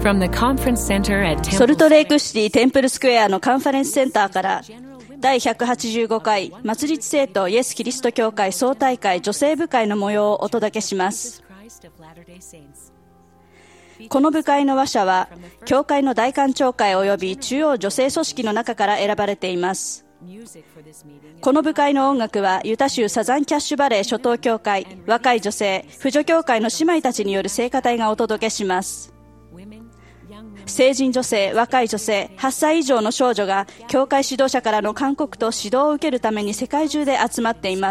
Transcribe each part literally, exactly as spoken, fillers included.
From the conference center at ソルトレイクシティテンプルスクエアのカンファレンスセンターから第ひゃくはちじゅうごかい末日聖徒イエス・キリスト教会総大会女性部会の模様をお届けします。この部会の話者は教会の大官庁会及び中央女性組織の中から選ばれています。この部会の音楽はユタ州サザンキャッシュバレー初等教会、若い女性、婦女教会の姉妹たちによる聖歌隊がお届けします。成人女性、若い女性、はっさい以上の少女が教会指導者からの勧告と指導を受けるために世界中で集まっています。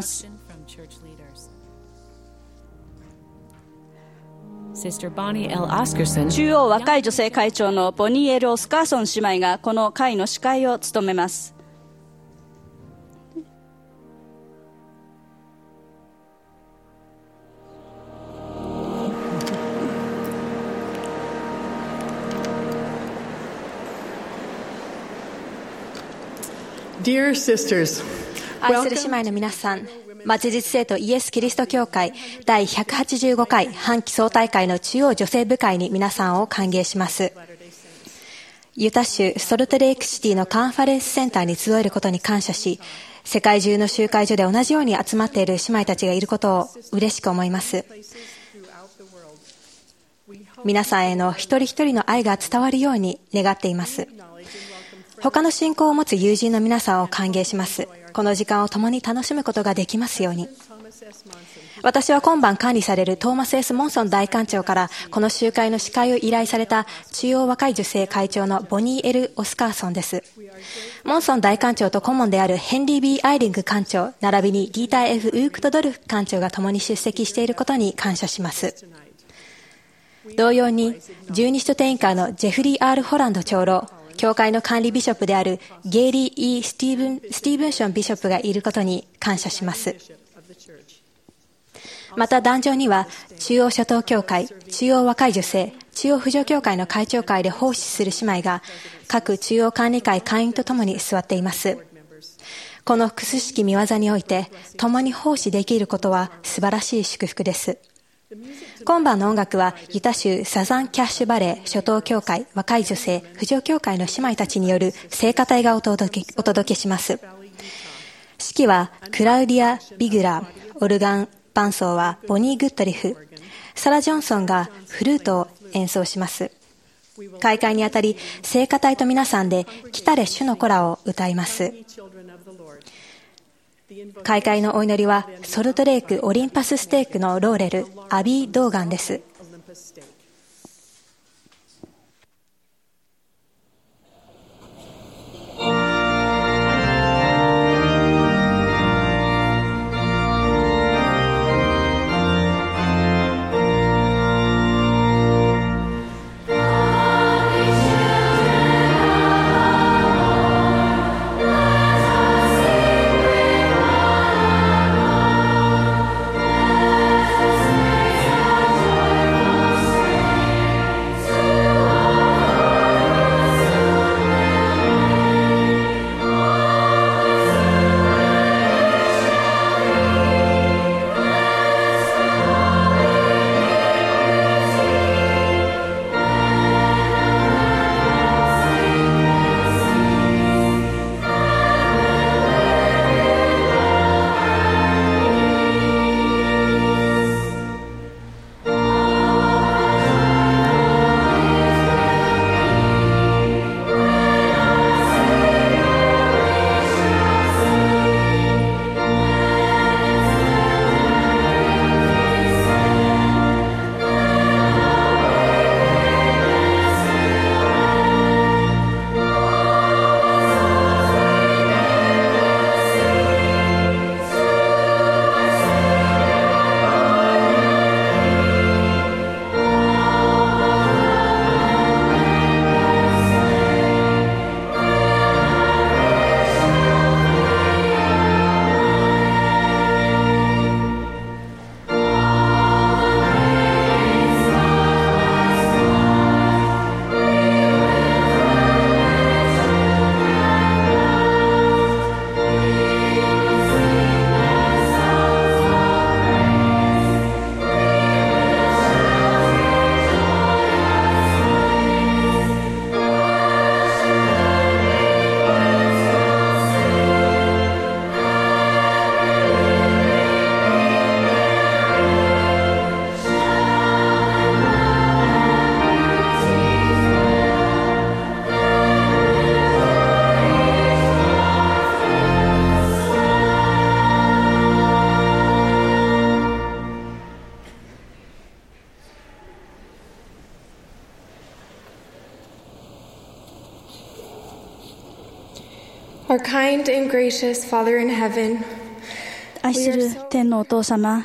中央若い女性会長のボニー・エル・オスカーソン姉妹がこの会の司会を務めます。 Dear sisters, 愛する姉妹の皆さん、末日聖徒イエス・キリスト教会第ひゃくはちじゅうごかい半期総大会の中央女性部会に皆さんを歓迎します。ユタ州ソルトレイクシティのカンファレンスセンターに集えることに感謝し、世界中の集会所で同じように集まっている姉妹たちがいることを嬉しく思います。皆さんへの一人一人の愛が伝わるように願っています。他の信仰を持つ友人の皆さんを歓迎します。この時間を共に楽しむことができますように。私は今晩管理されるトーマス S モンソン大官長からこの集会の司会を依頼された中央若い女性会長のボニー・エル・オスカーソンです。モンソン大官長と顧問であるヘンリー・ビー・アイリング官長並びにディーター F ウークトドルフ官長が共に出席していることに感謝します。同様に十二使徒典委員会のジェフリー・アール・ホランド長老、教会の管理ビショップであるゲイリー・イー・スティーブン、スティーブンションビショップがいることに感謝します。また壇上には中央初等教会、中央若い女性、中央婦女教会の会長会で奉仕する姉妹が各中央管理会会員とともに座っています。この複数式見業において共に奉仕できることは素晴らしい祝福です。今晩の音楽はユタ州サザンキャッシュバレー初等教会、若い女性、婦女教会の姉妹たちによる聖歌隊がお届け、お届けします。指揮はクラウディア・ビグラー、オルガン伴奏はボニー・グッドリフ、サラ・ジョンソンがフルートを演奏します。開会にあたり聖歌隊と皆さんで来たれ主の子らを歌います。開会のお祈りはソルトレイクオリンパスステークのローレルアビー・ドーガンです。 Let us Our kind and gracious Father in heaven, 愛する天のお父様、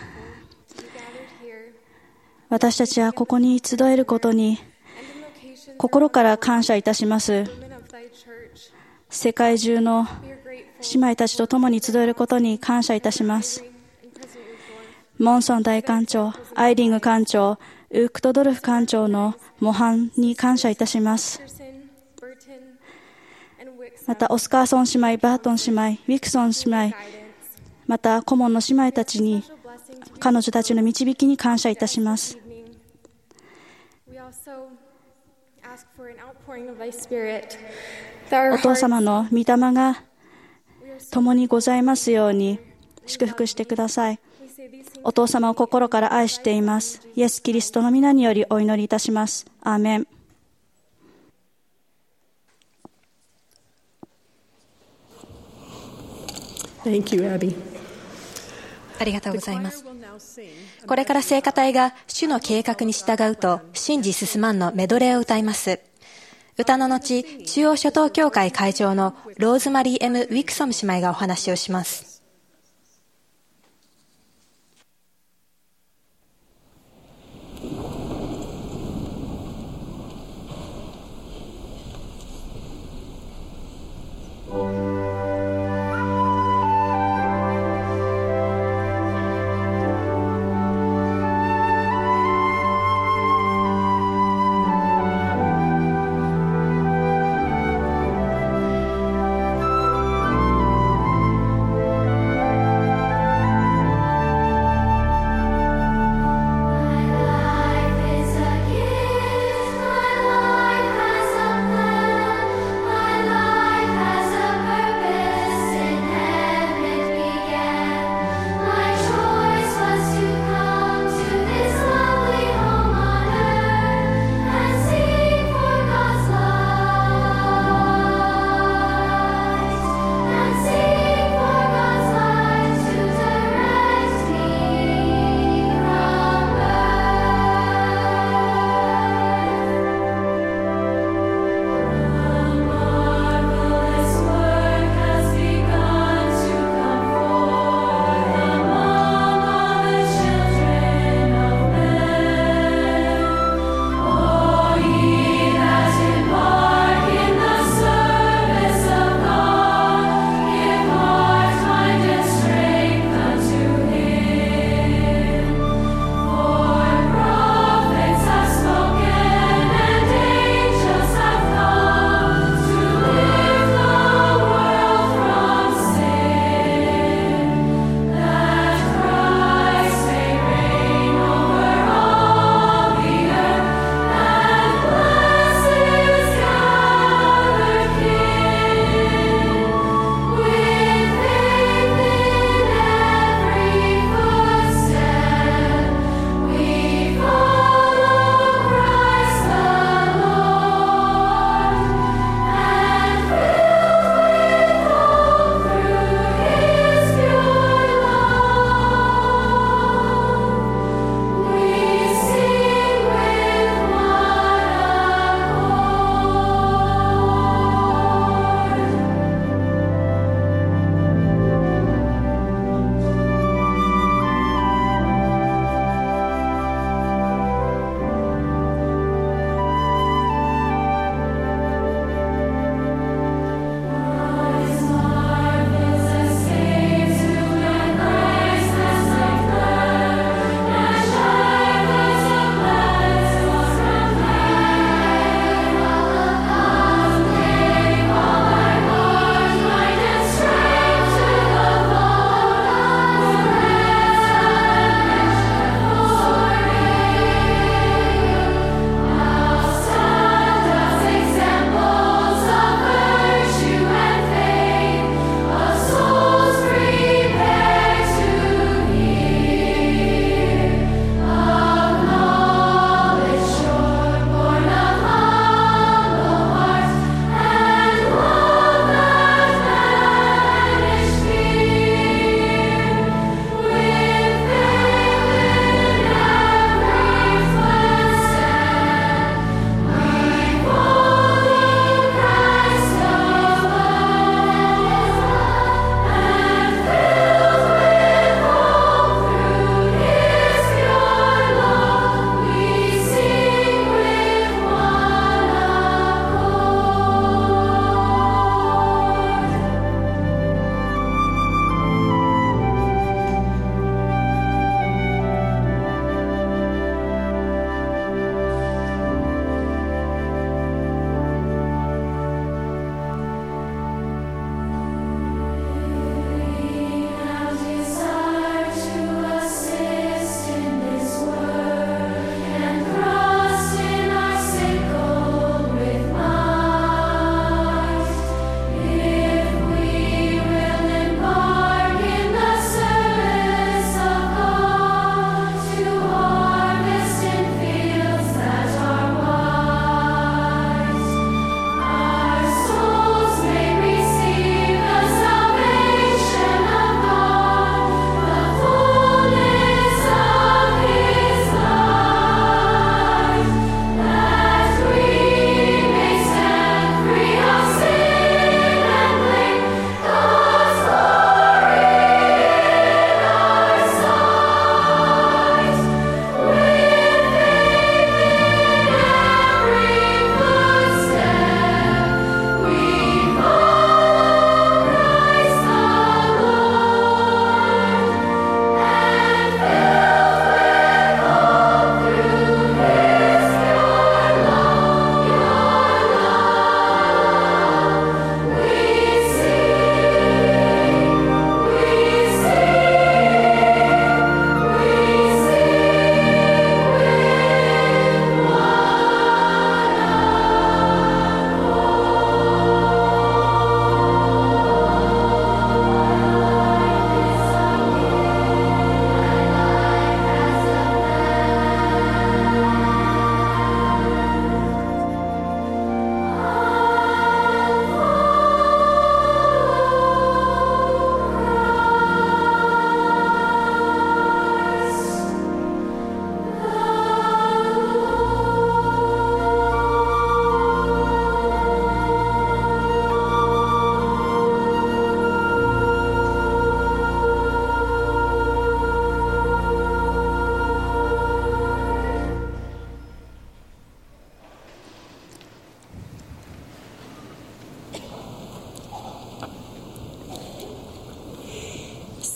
私たちはここに集えることに心から感謝いたします。世界中の姉妹たちと共に集えることに感謝いたします。モンソン大館長、アイリング館長、ウークトドルフ館長の模範に感謝いたします。またオスカーソン姉妹、バートン姉妹、ウィクソン姉妹、また顧問の姉妹たちに、彼女たちの導きに感謝いたします。お父様の御霊が共にございますように祝福してください。お父様を心から愛しています。イエス・キリストの皆によりお祈りいたします。アーメン。 Thank you, Abby. ありがとうございます。これから聖歌隊が主の計画に従うと信じ進まんのメドレーを歌います。歌の後、中央諸島協会会長のローズマリー・エム・ウィクソム姉妹がお話をします。 「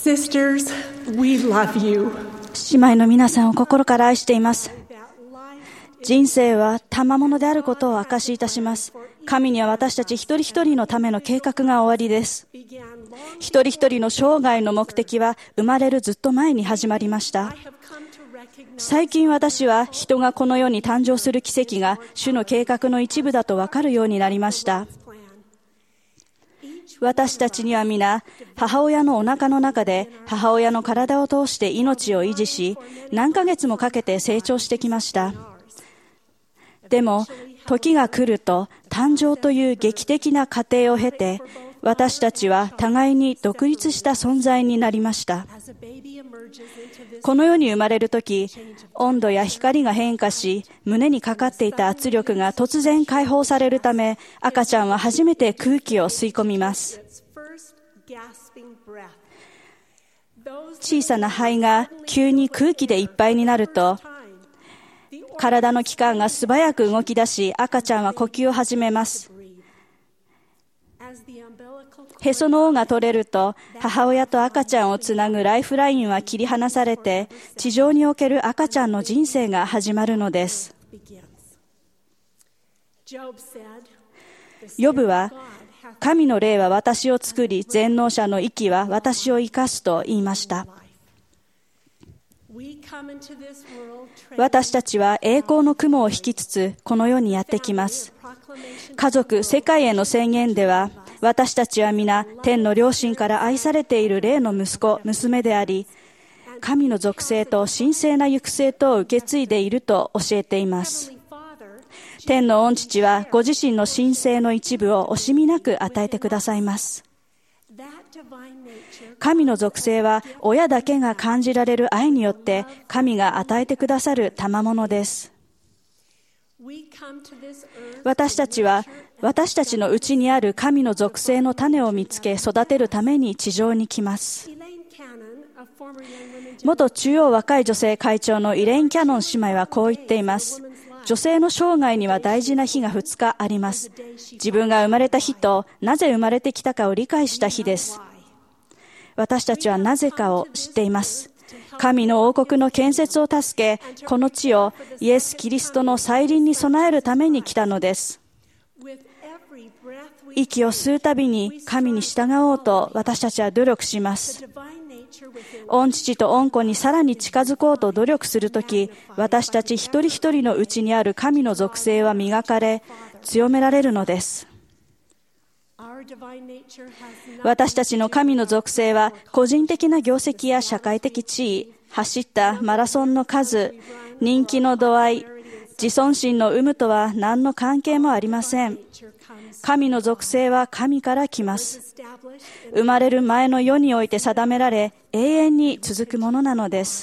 Sisters, we love you. 姉妹の皆さんを心から愛しています。人生は賜物であることを証しいたします。神には私たち一人一人のための計画が終わりです。一人一人の生涯の目的は生まれるずっと前に始まりました。最近私は人がこの世に誕生する奇跡が主の計画の一部だと分かるようになりました。私たちには皆、母親のお腹の中で母親の体を通して命を維持し、何ヶ月もかけて成長してきました。でも、時が来ると誕生という劇的な過程を経て、私たちは互いに独立した存在になりました。この世に生まれるとき、温度や光が変化し、胸にかかっていた圧力が突然解放されるため、赤ちゃんは初めて空気を吸い込みます。小さな肺が急に空気でいっぱいになると、体の器官が素早く動き出し、赤ちゃんは呼吸を始めます。へその緒が取れると、母親と赤ちゃんをつなぐライフラインは切り離されて、地上における赤ちゃんの人生が始まるのです。ヨブは、神の霊は私を作り、全能者の息は私を生かすと言いました。私たちは栄光の雲を引きつつ、この世にやってきます。家族、世界への宣言では、私たちは皆、天の両親から愛されている霊の息子、娘であり、神の属性と神聖な行く末とを受け継いでいると教えています。天の御父は、ご自身の神聖の一部を惜しみなく与えてくださいます。神の属性は、親だけが感じられる愛によって、神が与えてくださる賜物です。私たちは、私たちのうちにある神の属性の種を見つけ育てるために地上に来ます。元中央若い女性会長のイレイン・キャノン姉妹はこう言っています。女性の生涯には大事な日がふつかあります。自分が生まれた日となぜ生まれてきたかを理解した日です。私たちはなぜかを知っています。神の王国の建設を助け、この地をイエス・キリストの再臨に備えるために来たのです。息を吸うたびに神に従おうと私たちは努力します。御父と御子にさらに近づこうと努力するとき、私たち一人一人のうちにある神の属性は磨かれ、強められるのです。私たちの神の属性は、個人的な業績や社会的地位、走ったマラソンの数、人気の度合い、自尊心の有無とは何の関係もありません。神の属性は神から来ます。生まれる前の世において定められ、永遠に続くものなのです。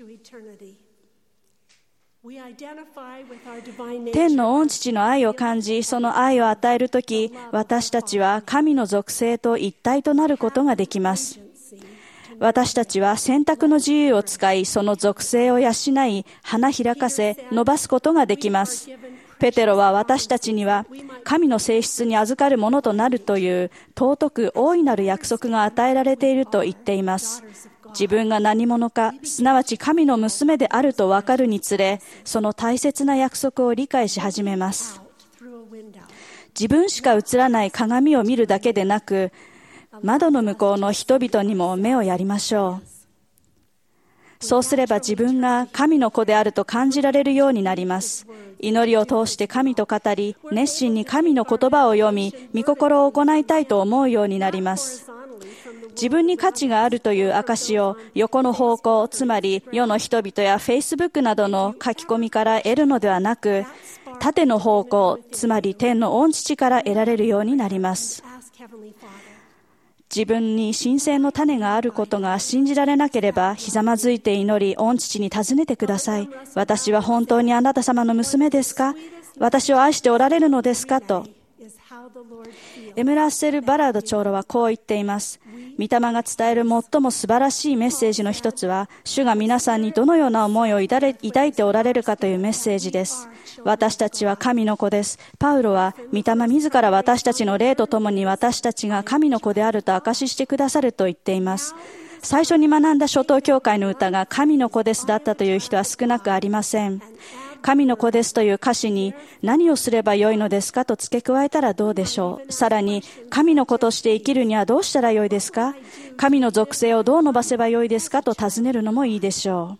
天の御父の愛を感じ、その愛を与えるとき、私たちは神の属性と一体となることができます。私たちは選択の自由を使い、その属性を養い、花開かせ、伸ばすことができます。ペテロは私たちには神の性質に預かるものとなるという尊く大いなる約束が与えられていると言っています。自分が何者か、すなわち神の娘であると分かるにつれ、その大切な約束を理解し始めます。自分しか映らない鏡を見るだけでなく、窓の向こうの人々にも目をやりましょう。そうすれば自分が神の子であると感じられるようになります。祈りを通して神と語り、熱心に神の言葉を読み、御心を行いたいと思うようになります。自分に価値があるという証を横の方向、つまり世の人々や Facebook などの書き込みから得るのではなく、縦の方向、つまり天の御父から得られるようになります。自分に神聖の種があることが信じられなければ、ひざまずいて祈り、御父に尋ねてください。私は本当にあなた様の娘ですか？私を愛しておられるのですか？と。エムラッセル・バラード長老はこう言っています。御霊が伝える最も素晴らしいメッセージの一つは、主が皆さんにどのような思いを抱いておられるかというメッセージです。私たちは神の子です。パウロは、御霊自ら私たちの霊とともに私たちが神の子であると証ししてくださると言っています。 最初に学んだ初等教会の歌が神の子ですだったという人は少なくありません。神の子ですという歌詞に何をすればよいのですかと付け加えたらどうでしょう。さらに、神の子として生きるにはどうしたらよいですか？神の属性をどう伸ばせばよいですかと尋ねるのもいいでしょう。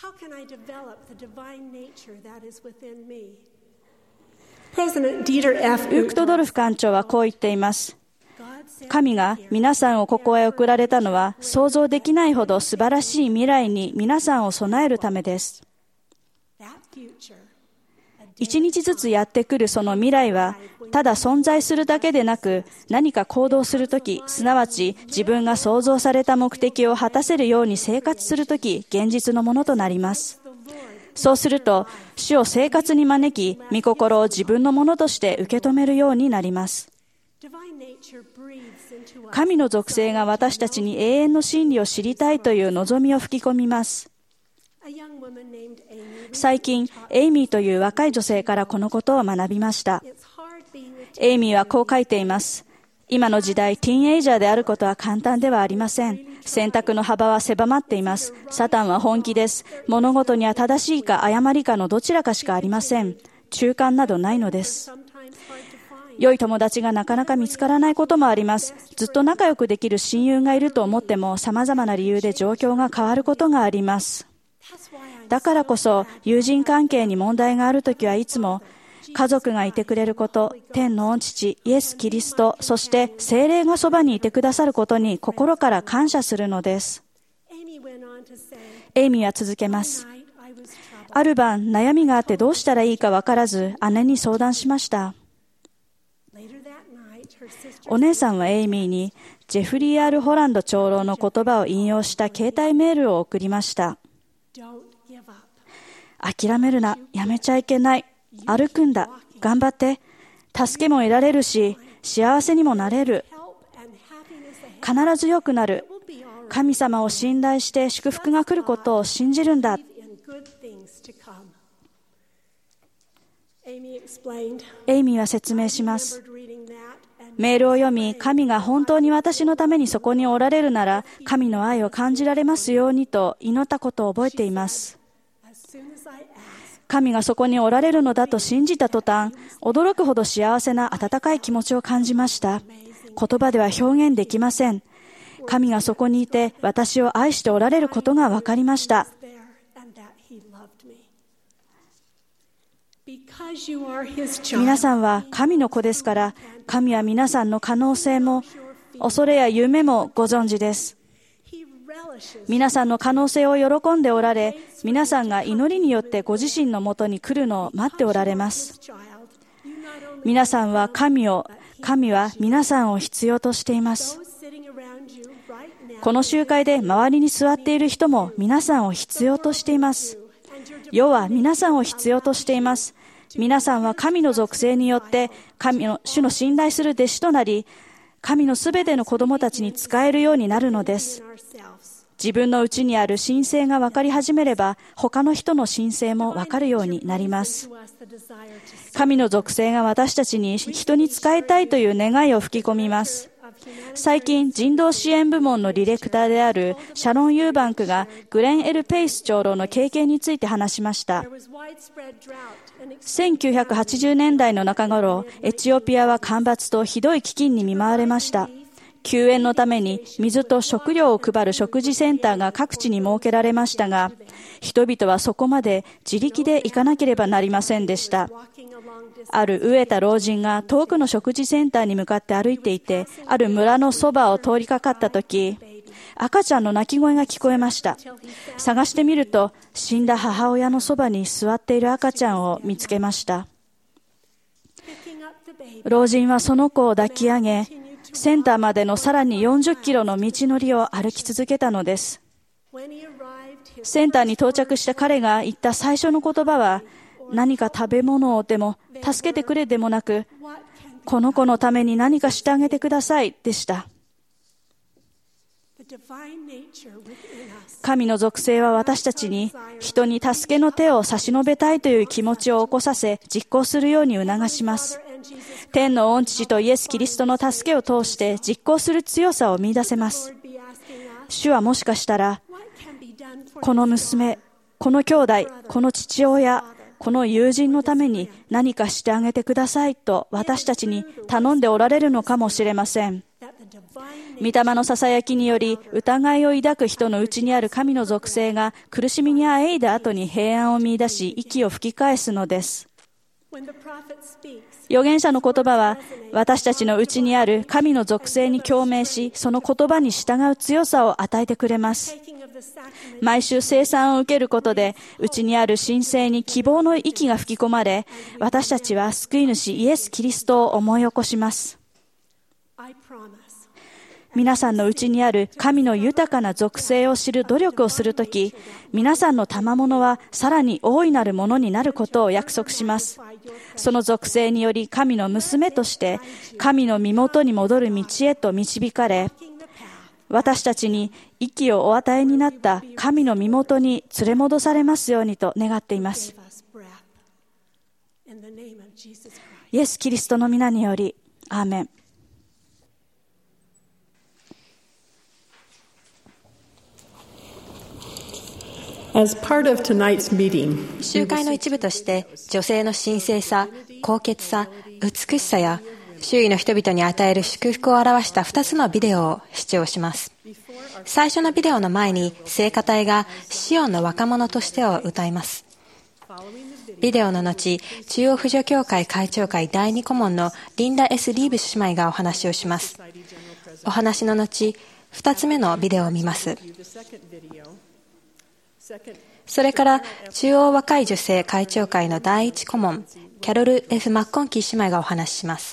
ウークトドルフ館長はこう言っています。神が皆さんをここへ送られたのは想像できないほど素晴らしい未来に皆さんを備えるためです。一日ずつやってくるその未来はただ存在するだけでなく、何か行動するとき、すなわち自分が創造された目的を果たせるように生活するとき、現実のものとなります。そうすると、主を生活に招き、御心を自分のものとして受け止めるようになります。神の属性が私たちに永遠の真理を知りたいという望みを吹き込みます。最近、エイミーという若い女性からこのことを学びました。エイミーはこう書いています。今の時代、ティーンエイジャーであることは簡単ではありません。選択の幅は狭まっています。サタンは本気です。物事には正しいか誤りかのどちらかしかありません。中間などないのです。良い友達がなかなか見つからないこともあります。ずっと仲良くできる親友がいると思っても、様々な理由で状況が変わることがあります。だからこそ、友人関係に問題があるときはいつも、家族がいてくれること、天の御父、イエス・キリスト、そして聖霊がそばにいてくださることに心から感謝するのです。エイミーは続けます。ある晩、悩みがあってどうしたらいいかわからず、姉に相談しました。お姉さんはエイミーに、ジェフリー・アール・ホランド長老の言葉を引用した携帯メールを送りました。諦めるな、やめちゃいけない。歩くんだ、頑張って。助けも得られるし、幸せにもなれる。必ず良くなる。神様を信頼して祝福が来ることを信じるんだ。エイミーは説明します。メールを読み、神が本当に私のためにそこにおられるなら、神の愛を感じられますようにと祈ったことを覚えています。神がそこにおられるのだと信じた途端、驚くほど幸せな温かい気持ちを感じました。言葉では表現できません。神がそこにいて私を愛しておられることが分かりました。皆さんは神の子ですから、神は皆さんの可能性も恐れや夢もご存知です。皆さんの可能性を喜んでおられ、皆さんが祈りによってご自身のもとに来るのを待っておられます。皆さんは神を、神は皆さんを必要としています。この集会で周りに座っている人も皆さんを必要としています。世は皆さんを必要としています。皆さんは神の属性によって神の主の信頼する弟子となり、神のすべての子供たちに仕えるようになるのです。自分の内にある神性が分かり始めれば、他の人の神性も分かるようになります。神の属性が私たちに人に仕えたいという願いを吹き込みます。最近、人道支援部門のディレクターであるシャロン・ユーバンクがグレン・エル・ペイス長老の経験について話しました。せんきゅうひゃくはちじゅうねんだいの中頃、エチオピアは干ばつとひどい飢饉に見舞われました。救援のために水と食料を配る食事センターが各地に設けられましたが、人々はそこまで自力で行かなければなりませんでした。ある飢えた老人が遠くの食事センターに向かって歩いていて、ある村のそばを通りかかったとき、赤ちゃんの泣き声が聞こえました。探してみると、死んだ母親のそばに座っている赤ちゃんを見つけました。老人はその子を抱き上げ、センターまでのさらによんじゅっキロの道のりを歩き続けたのです。センターに到着した彼が言った最初の言葉は、何か食べ物をでも助けてくれでもなく、この子のために何かしてあげてくださいでした。神の属性は私たちに人に助けの手を差し伸べたいという気持ちを起こさせ、実行するように促します。天の御父とイエス・キリストの助けを通して実行する強さを見出せます。 主はもしかしたら、この娘、この兄弟、この父親、この友人のために何かしてあげてくださいと私たちに頼んでおられるのかもしれません。御霊のささやきにより疑いを抱く人のうちにある神の属性が苦しみにあえいだ後に平安を見出し息を吹き返すのです。預言者の言葉は私たちのうちにある神の属性に共鳴し、その言葉に従う強さを与えてくれます。毎週聖餐を受けることでうちにある神聖に希望の息が吹き込まれ、私たちは救い主イエス・キリストを思い起こします。皆さんのうちにある神の豊かな属性を知る努力をするとき、皆さんの賜物はさらに大いなるものになることを約束します。その属性により神の娘として神の身元に戻る道へと導かれ、私たちに息をお与えになった神の身元に連れ戻されますようにと願っています。イエス・キリストの皆により、アーメン。 As part of tonight's meeting, 集会の一部として女性の神聖さ、高潔さ、美しさや周囲の人々に与える祝福を表したふたつのビデオを視聴します。最初のビデオの前に聖歌隊がシオンの若者としてを歌います。ビデオの後、中央婦女協会会長会だいに顧問のリンダ・エス・リーブ姉妹がお話をします。お話の後、ふたつめのビデオを見ます。それから中央若い女性会長会のだいいち顧問キャロル・ F ・マッコンキー姉妹がお話しします。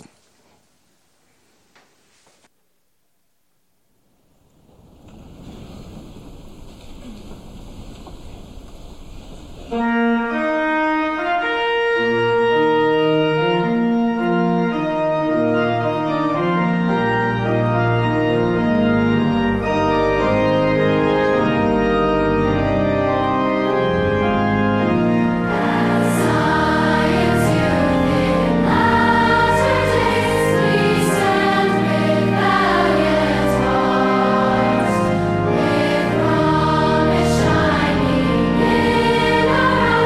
Shining in our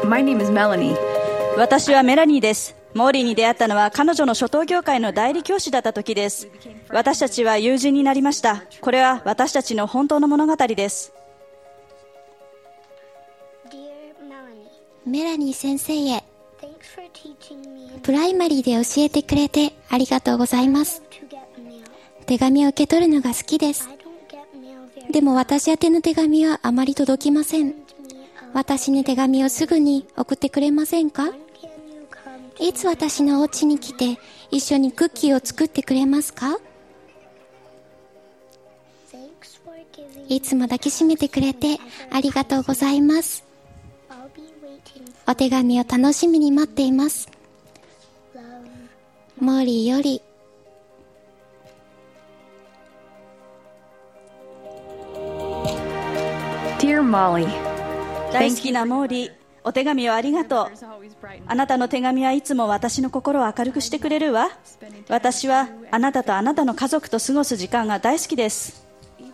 My name is Melanie. 私はメラニーです。モーリーに出会ったのは彼女の初等業界の代理教師だった時です。私たちは友人になりました。これは私たちの本当の物語です。 メラニー先生へ、プライマリーで教えてくれてありがとうございます。手紙を受け取るのが好きです。でも私宛ての手紙はあまり届きません。私に手紙をすぐに送ってくれませんか？いつ私のお家に来て一緒にクッキーを作ってくれますか？いつも抱きしめてくれてありがとうございます。お手紙を楽しみに待っています。モーリーより。 Dear Molly, 大好きなモーリー、お手紙をありがとう。あなたの手紙はいつも私の心を明るくしてくれるわ。私はあなたとあなたの家族と過ごす時間が大好きです。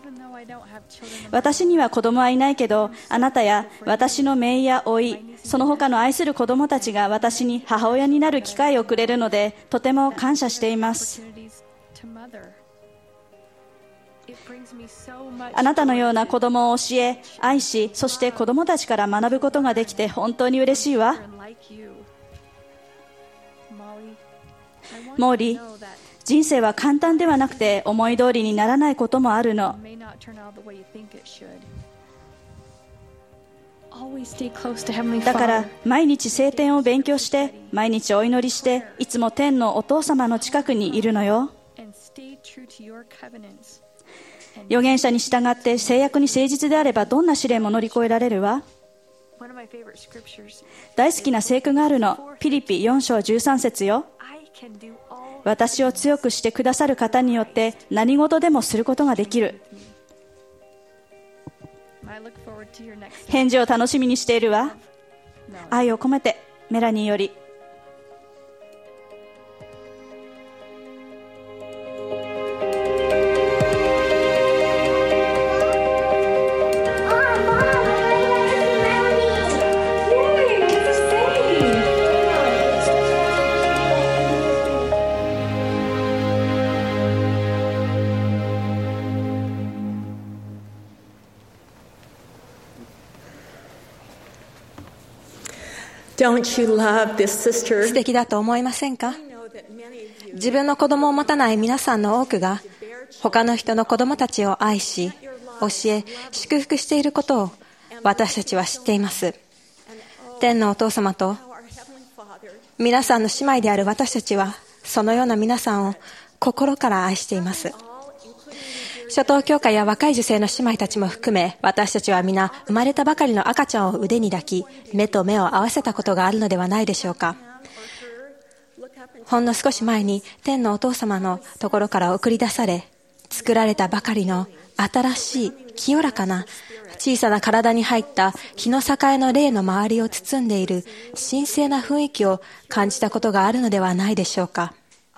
私には子供はいないけど、あなたや私の姪や甥、その他の愛する子供たちが私に母親になる機会をくれるので、とても感謝しています。あなたのような子供を教え、愛し、そして子供たちから学ぶことができて本当に嬉しいわ。モーリー、人生は簡単ではなくて思い通りにならないこともあるの。だから毎日聖典を勉強して、毎日お祈りして、いつも天のお父様の近くにいるのよ。預言者に従って制約に誠実であればどんな試練も乗り越えられるわ。大好きな聖句があるの。ピリピよん章じゅうさん節よ。私を強くしてくださる方によって何事でもすることができる。返事を楽しみにしているわ。愛を込めて、メラニーより。 Don't you love this sister? 素敵だと思いませんか？自分の子供を持たない皆さんの多くが他の人の子供たちを愛し、教え、祝福していることを私たちは知っています。天のお父様と皆さんの姉妹である私たちはそのような皆さんを心から愛しています。初等教会や若い女性の姉妹たちも含め、私たちは皆生まれたばかりの赤ちゃんを腕に抱き、目と目を合わせたことがあるのではないでしょうか。ほんの少し前に天のお父様のところから送り出され、作られたばかりの新しい清らかな小さな体に入った日の境の霊の周りを包んでいる神聖な雰囲気を感じたことがあるのではないでしょうか。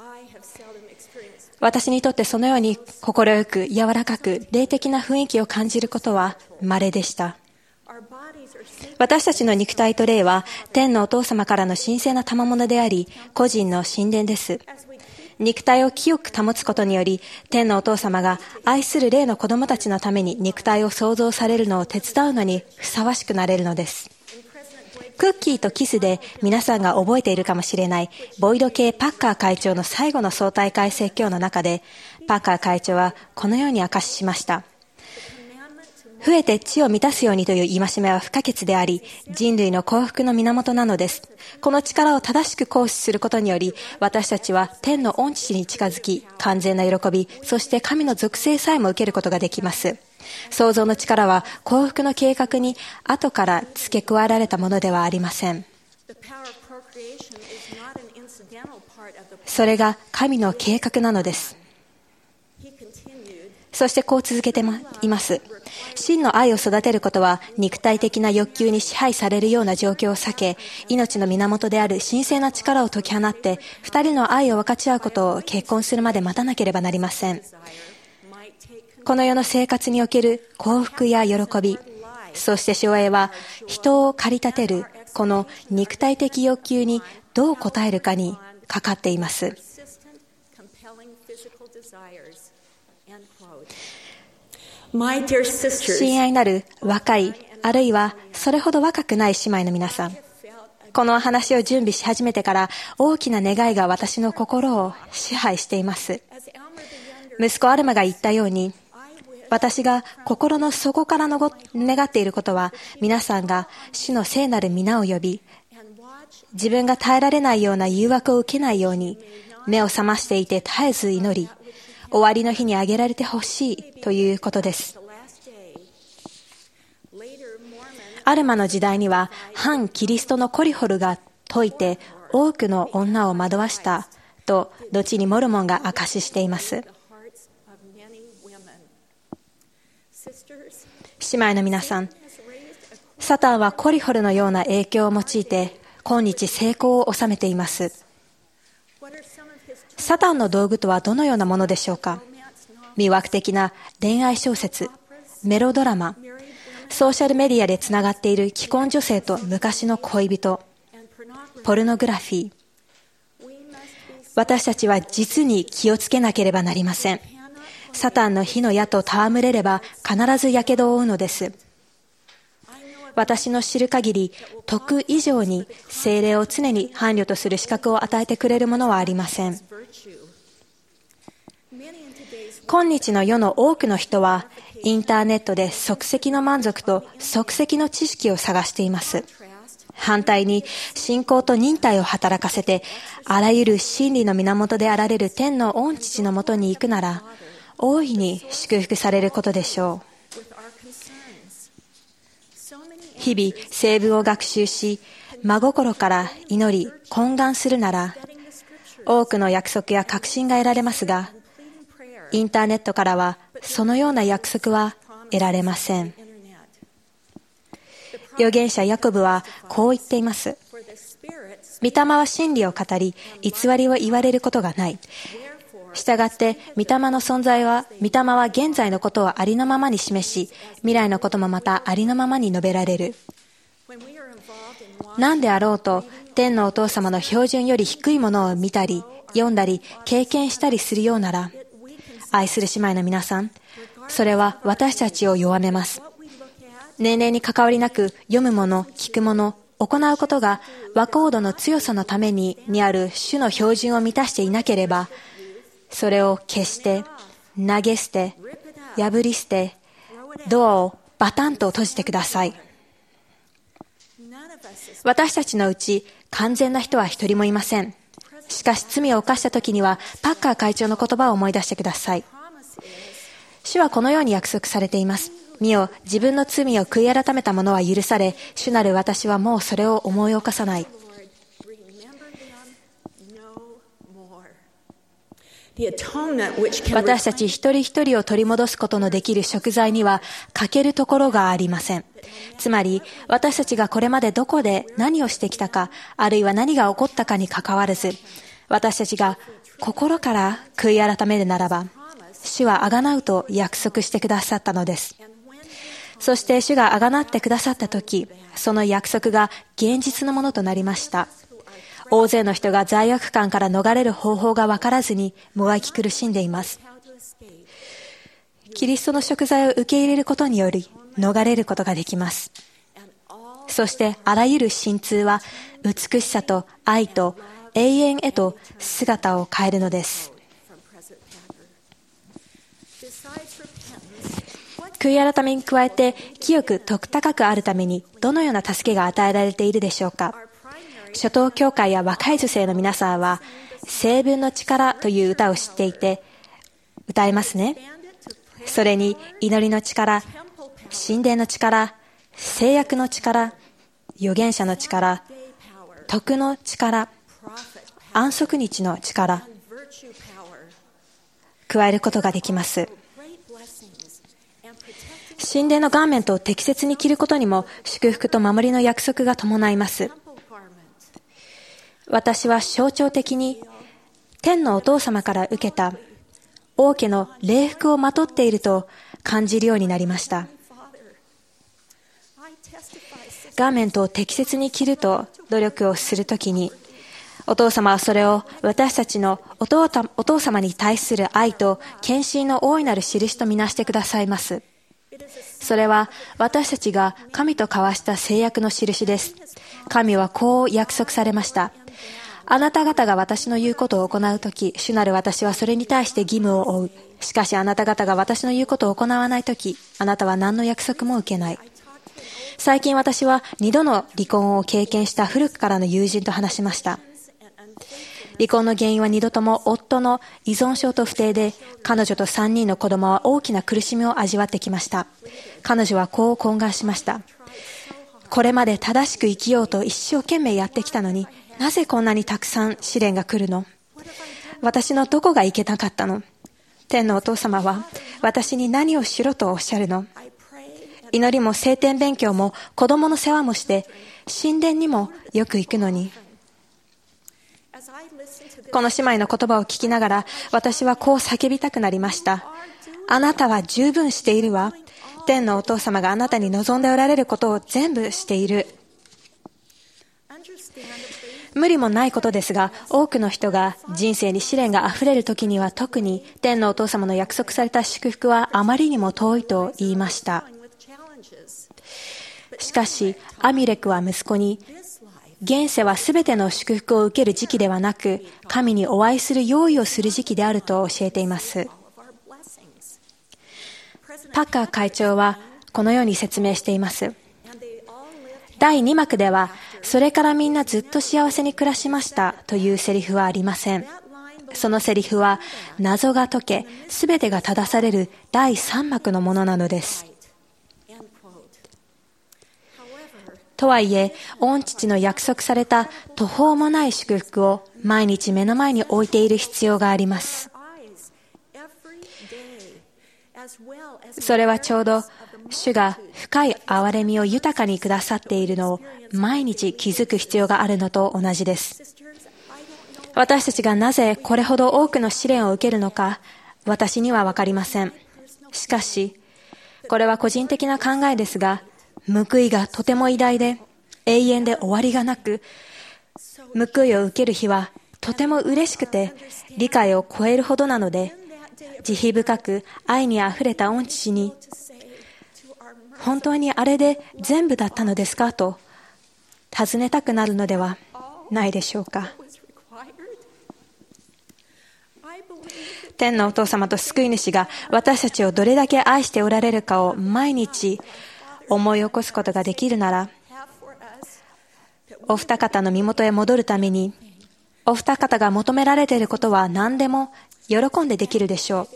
私にとってそのように心よく柔らかく霊的な雰囲気を感じることは稀でした。私たちの肉体と霊は天のお父様からの神聖な賜物であり、個人の神殿です。肉体を清く保つことにより、天のお父様が愛する霊の子供たちのために肉体を創造されるのを手伝うのにふさわしくなれるのです。クッキーとキスで皆さんが覚えているかもしれないボイド系パッカー会長の最後の総大会説教の中で、パッカー会長はこのように明かししました。増えて地を満たすようにという戒めは不可欠であり、人類の幸福の源なのです。この力を正しく行使することにより、私たちは天の御父に近づき、完全な喜び、そして神の属性さえも受けることができます。創造の力は幸福の計画に後から付け加えられたものではありません。それが神の計画なのです。そしてこう続けています。真の愛を育てることは肉体的な欲求に支配されるような状況を避け、命の源である神聖な力を解き放って二人の愛を分かち合うことを結婚するまで待たなければなりません。この世の生活における幸福や喜び、 そして主は人を駆り立てるこの肉体的欲求にどう応えるかにかかっています。親愛なる若い、あるいはそれほど若くない姉妹の皆さん、この話を準備し始めてから大きな願いが私の心を支配しています。息子アルマが言ったように、私が心の底からのご願っていることは、皆さんが主の聖なる皆を呼び、自分が耐えられないような誘惑を受けないように目を覚ましていて絶えず祈り、終わりの日に挙げられてほしいということです。アルマの時代には反キリストのコリホルが説いて多くの女を惑わしたと後にモルモンが証ししています。姉妹の皆さん、サタンはコリホルのような影響を用いて今日成功を収めています。サタンの道具とはどのようなものでしょうか。魅惑的な恋愛小説、メロドラマ、ソーシャルメディアでつながっている既婚女性と昔の恋人、ポルノグラフィー。私たちは実に気をつけなければなりません。サタンの火の矢と戯れれば必ずやけどを負うのです。私の知る限り、徳以上に聖霊を常に伴侶とする資格を与えてくれるものはありません。今日の世の多くの人は、インターネットで即席の満足と即席の知識を探しています。反対に信仰と忍耐を働かせて、あらゆる真理の源であられる天の御父のもとに行くなら、大いに祝福されることでしょう。日々聖文を学習し、真心から祈り懇願するなら、多くの約束や確信が得られますが、インターネットからはそのような約束は得られません。預言者ヤコブはこう言っています。御霊は真理を語り、偽りを言われることがない。したがって、御霊の存在は、御霊は現在のことをありのままに示し、未来のこともまたありのままに述べられる。何であろうと、天のお父様の標準より低いものを見たり、読んだり、経験したりするようなら、愛する姉妹の皆さん、それは私たちを弱めます。年齢に関わりなく読むもの、聞くもの、行うことが和コードの強さのためににある主の標準を満たしていなければ、それを消して、投げ捨て、破り捨て、ドアをバタンと閉じてください。私たちのうち完全な人は一人もいません。しかし罪を犯した時にはパッカー会長の言葉を思い出してください。主はこのように約束されています。見よ、自分の罪を悔い改めた者は許され、主なる私はもうそれを思い起こさない。私たち一人一人を取り戻すことのできる贖罪には欠けるところがありません。つまり、私たちがこれまでどこで何をしてきたか、あるいは何が起こったかにかかわらず、私たちが心から悔い改めるならば、主はあがなうと約束してくださったのです。そして主があがなってくださったとき、その約束が現実のものとなりました。大勢の人が罪悪感から逃れる方法が分からずにもがき苦しんでいます。キリストの贖罪を受け入れることにより逃れることができます。そしてあらゆる心痛は美しさと愛と永遠へと姿を変えるのです。悔い改めに加えて清く徳高くあるためにどのような助けが与えられているでしょうか。初等教会や若い女性の皆さんは聖文の力という歌を知っていて歌えますね。それに祈りの力、神殿の力、誓約の力、預言者の力、徳の力、安息日の力、加えることができます。神殿のガーメントを適切に着ることにも祝福と守りの約束が伴います。私は象徴的に天のお父様から受けた王家の礼服をまとっていると感じるようになりました。 ガーメントを適切に着ると努力をするときに、お父様はそれを私たちのお父お父様に対する愛と献身の大いなる印とみなしてくださいます。それは私たちが神と交わした誓約の印です。神はこう約束されました。あなた方が私の言うことを行うとき、主なる私はそれに対して義務を負う。しかしあなた方が私の言うことを行わないとき、あなたは何の約束も受けない。最近私は二度の離婚を経験した古くからの友人と話しました。離婚の原因は二度とも夫の依存症と不貞で、彼女と三人の子供は大きな苦しみを味わってきました。彼女はこう懇願しました。これまで正しく生きようと一生懸命やってきたのに、なぜこんなにたくさん試練が来るの？私のどこがいけなかったの？天のお父様は私に何をしろとおっしゃるの？祈りも聖典勉強も子供の世話もして神殿にもよく行くのに。この姉妹の言葉を聞きながら私はこう叫びたくなりました。あなたは十分しているわ。天のお父様があなたに望んでおられることを全部している。無理もないことですが、多くの人が人生に試練があふれる時には特に天のお父様の約束された祝福はあまりにも遠いと言いました。しかしアミレクは息子に、現世はすべての祝福を受ける時期ではなく、神にお会いする用意をする時期であると教えています。パッカー会長はこのように説明しています。だいに幕では、それからみんなずっと幸せに暮らしましたというセリフはありません。そのセリフは謎が解け、すべてが正されるだいさん幕のものなのです。とはいえ、御父の約束された途方もない祝福を毎日目の前に置いている必要があります。それはちょうど主が深い憐れみを豊かにくださっているのを毎日気づく必要があるのと同じです。私たちがなぜこれほど多くの試練を受けるのか、私にはわかりません。しかし、これは個人的な考えですが、報いがとても偉大で永遠で終わりがなく、報いを受ける日はとても嬉しくて理解を超えるほどなので、慈悲深く愛にあふれた御父に、本当にあれで全部だったのですかと尋ねたくなるのではないでしょうか。天のお父様と救い主が私たちをどれだけ愛しておられるかを毎日思い起こすことができるなら、お二方の身元へ戻るためにお二方が求められていることは何でも喜んでできるでしょう。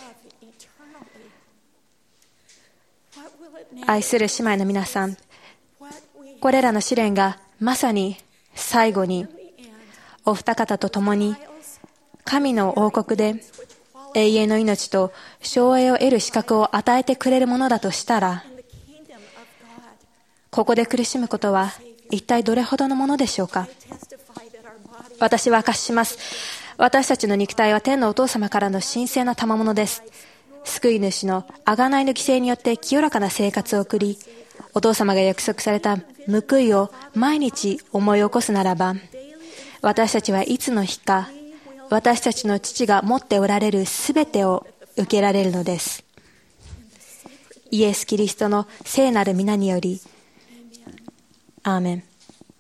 愛する姉妹の皆さん、これらの試練がまさに最後にお二方と共に神の王国で永遠の命と生栄を得る資格を与えてくれるものだとしたら、ここで苦しむことは一体どれほどのものでしょうか。私は証しします。私たちの肉体は天のお父様からの神聖な賜物です。救い主の贖いの犠牲によって清らかな生活を送り、お父様が約束された報いを毎日思い起こすならば、私たちはいつの日か私たちの父が持っておられるすべてを受けられるのです。イエス・キリストの聖なる皆により、アーメン。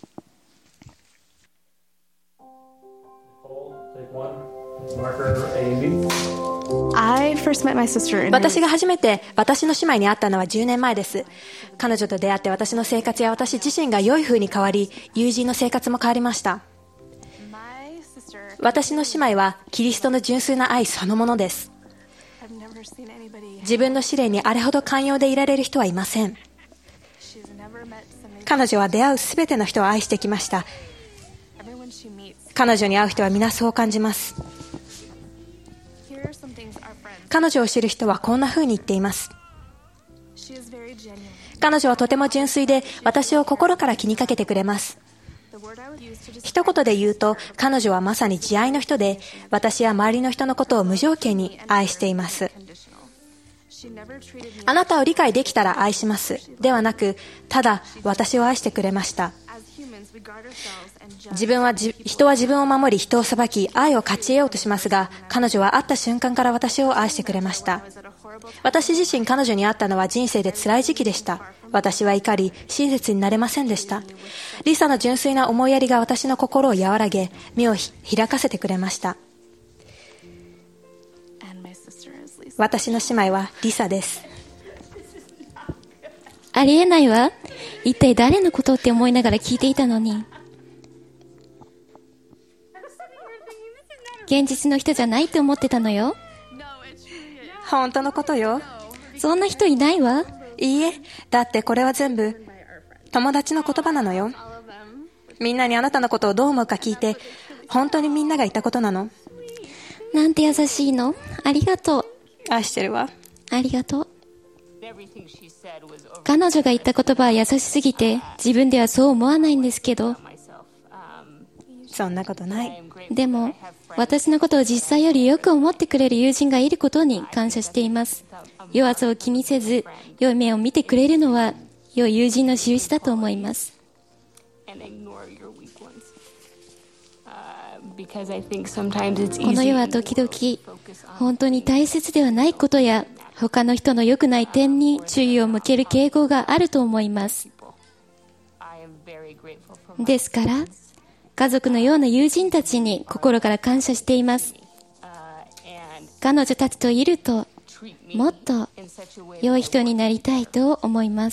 私が初めて私の姉妹に会ったのはじゅうねんまえです。彼女と出会って私の生活や私自身が良い風に変わり、友人の生活も変わりました。私の姉妹はキリストの純粋な愛そのものです。自分の試練にあれほど寛容でいられる人はいません。彼女は出会うすべての人を愛してきました。彼女に会う人は皆そう感じます。彼女を知る人はこんな風に言っています。彼女はとても純粋で私を心から気にかけてくれます。一言で言うと、彼女はまさに慈愛の人で、私や周りの人のことを無条件に愛しています。 あなたを理解できたら愛しますではなく、ただ私を愛してくれました。自分はじ人は自分を守り人を裁き愛を勝ち得ようとしますが、彼女は会った瞬間から私を愛してくれました。私自身彼女に会ったのは人生で辛い時期でした。私は怒り親切になれませんでした。リサの純粋な思いやりが私の心を和らげ、目を開かせてくれました。私の姉妹はリサです。 ありえないわ。一体誰のことって思いながら聞いていたのに。現実の人じゃないって思ってたのよ。 本当のことよ。 そんな人いないわ。 いいえ、だってこれは全部友達の言葉なのよ。みんなにあなたのことをどう思うか聞いて、本当にみんなが言ったことなの。 なんて優しいの。ありがとう。 愛してるわ。 ありがとう。彼女が言った言葉は優しすぎて自分ではそう思わないんですけど。 そんなことない。 でも私のことを実際よりよく思ってくれる友人がいることに感謝しています。弱さを気にせず良い面を見てくれるのは良い友人の印だと思います。この世は時々本当に大切ではないことや他の人の良くない点に注意を向ける傾向があると思います。ですから家族のような友人たちに心から感謝しています。彼女たちといるともっと良い人になりたいと思います。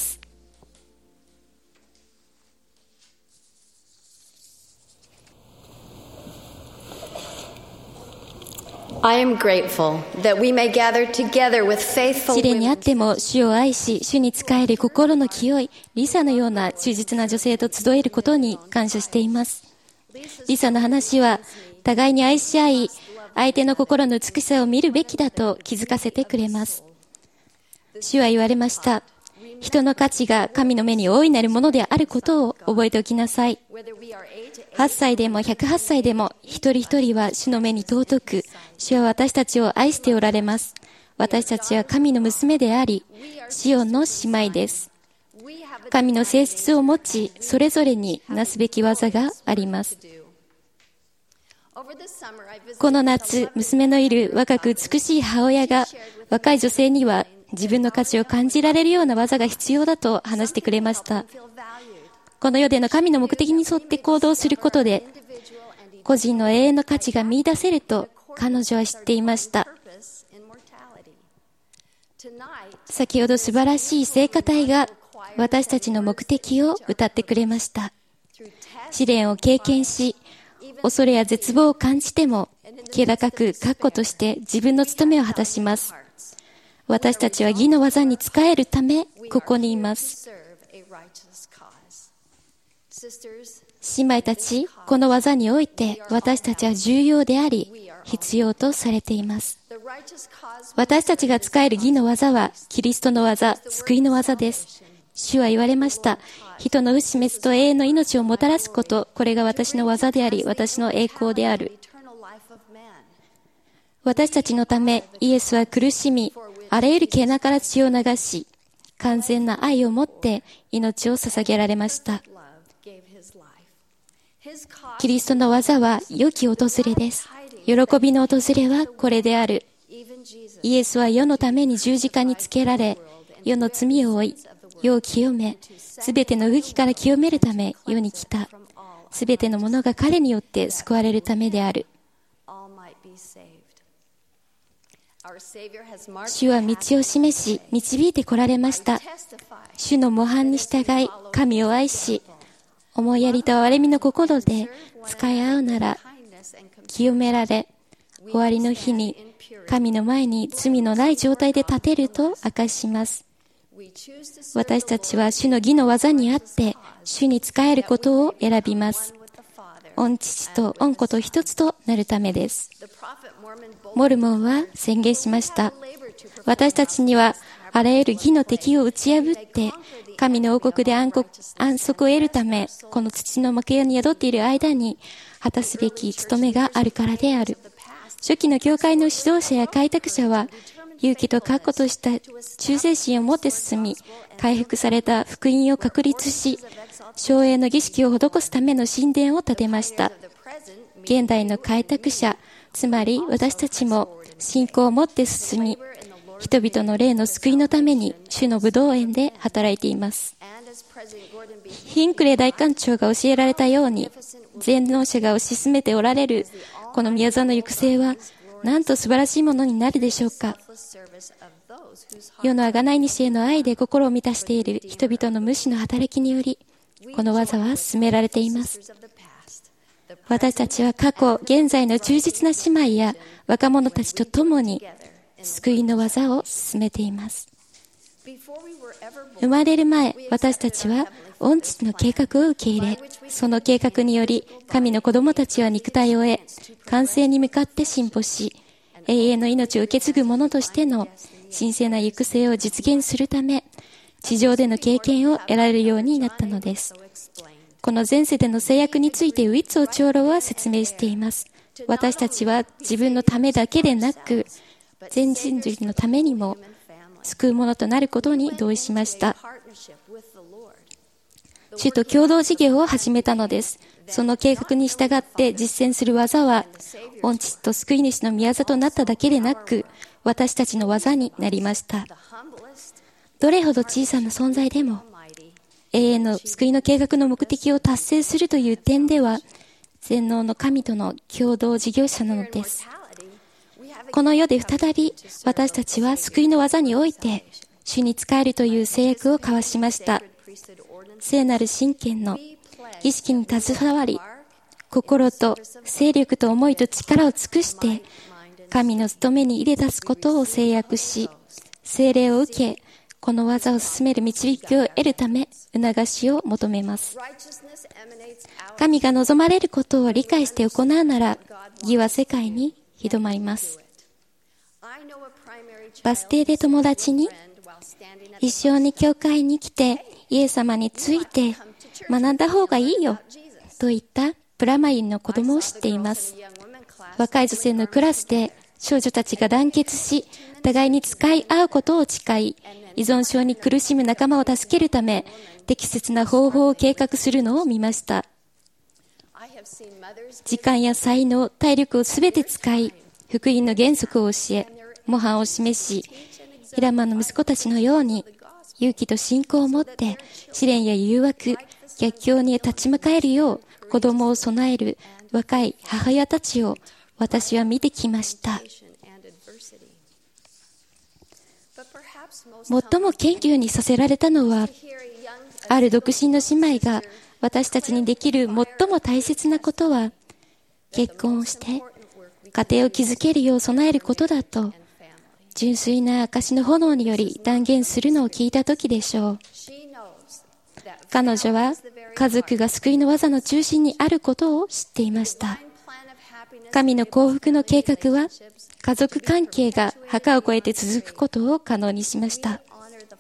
I am grateful that we may gather together with faithful 試練にあ women. っても主を愛し主に仕える心の清いリサのような忠実な女性と集えることに感謝しています。リサの話は互いに愛し合い相手の心の美しさを見るべきだと気づかせてくれます。主は言われました。人の価値が神の目に大いなるものであることを覚えておきなさい。はっさいでもひゃくはっさいでも一人一人は主の目に尊く、主は私たちを愛しておられます。私たちは神の娘であり、シオンの姉妹です。神の性質を持ち、それぞれになすべき技があります。この夏、娘のいる若く美しい母親が、若い女性には自分の価値を感じられるような技が必要だと話してくれました。この世での神の目的に沿って行動することで、個人の永遠の価値が見出せると彼女は知っていました。先ほど素晴らしい聖歌隊が私たちの目的を歌ってくれました。試練を経験し、恐れや絶望を感じても、気高く確固として自分の務めを果たします。私たちは義の技に仕えるため、ここにいます。姉妹たち、この技において私たちは重要であり、必要とされています。私たちが仕える義の技は、キリストの技、救いの技です。主は言われました。人の不死滅と永遠の命をもたらすこと、これが私の技であり、私の栄光である。私たちのため、イエスは苦しみ、あらゆる毛穴から血を流し、完全な愛をもって命を捧げられました。キリストの技は良き訪れです。喜びの訪れはこれである。イエスは世のために十字架につけられ、世の罪を負い、世を清め、すべての不義から清めるため世に来た。すべてのものが彼によって救われるためである。主は道を示し、導いてこられました。主の模範に従い、神を愛し、思いやりと憐れみの心で使い合うなら、清められ、終わりの日に神の前に罪のない状態で立てると明かします。私たちは主の義の技にあって、主に仕えることを選びます。御父と御子と一つとなるためです。モルモンは宣言しました。私たちにはあらゆる義の敵を打ち破って、神の王国で安息を得るため、この土の幕屋に宿っている間に果たすべき務めがあるからである。初期の教会の指導者や開拓者は、 勇気と確固とした忠誠心を持って進み、回復された福音を確立し、荘営の儀式を施すための神殿を建てました。現代の開拓者、つまり私たちも信仰を持って進み、人々の霊の救いのために主の武道園で働いています。ヒンクレイ大官長が教えられたように、全能者が推し進めておられるこの宮座の行く末は、なんと素晴らしいものになるでしょうか。世の贖い主への愛で心を満たしている人々の無私の働きにより、この技は進められています。私たちは過去、現在の忠実な姉妹や若者たちと共に救いの技を進めています。生まれる前、私たちは御父の計画を受け入れ、その計画により神の子供たちは肉体を得、完成に向かって進歩し、永遠の命を受け継ぐ者としての神聖な行く末を実現するため、地上での経験を得られるようになったのです。この前世での制約についてウィッツォ長老は説明しています。私たちは自分のためだけでなく、全人類のためにも救うものとなることに同意しました。主と共同事業を始めたのです。その計画に従って実践する技は、御父と救い主の御業となっただけでなく、私たちの技になりました。どれほど小さな存在でも、永遠の救いの計画の目的を達成するという点では、全能の神との共同事業者なのです。この世で再び私たちは救いの技において主に仕えるという制約を交わしました。聖なる神権の儀式に携わり、心と精力と思いと力を尽くして神の務めに入れ出すことを制約し、聖霊を受け、この技を進める導きを得るため促しを求めます。神が望まれることを理解して行うなら、義は世界に広まります。バス停で友達に、一緒に教会に来てイエス様について学んだ方がいいよと言ったプラマインの子供を知っています。若い女性のクラスで少女たちが団結し、互いに使い合うことを誓い、依存症に苦しむ仲間を助けるため、適切な方法を計画するのを見ました。時間や才能、体力をすべて使い、福音の原則を教え、模範を示し、ヒラマンの息子たちのように、勇気と信仰を持って、試練や誘惑、逆境に立ち向かえるよう、子供を備える若い母親たちを私は見てきました。最も謙虚にさせられたのは、ある独身の姉妹が私たちにできる最も大切なことは、結婚をして家庭を築けるよう備えることだと、純粋な証の炎により断言するのを聞いたときでしょう。彼女は家族が救いの技の中心にあることを知っていました。神の幸福の計画は、家族関係が墓を越えて続くことを可能にしました。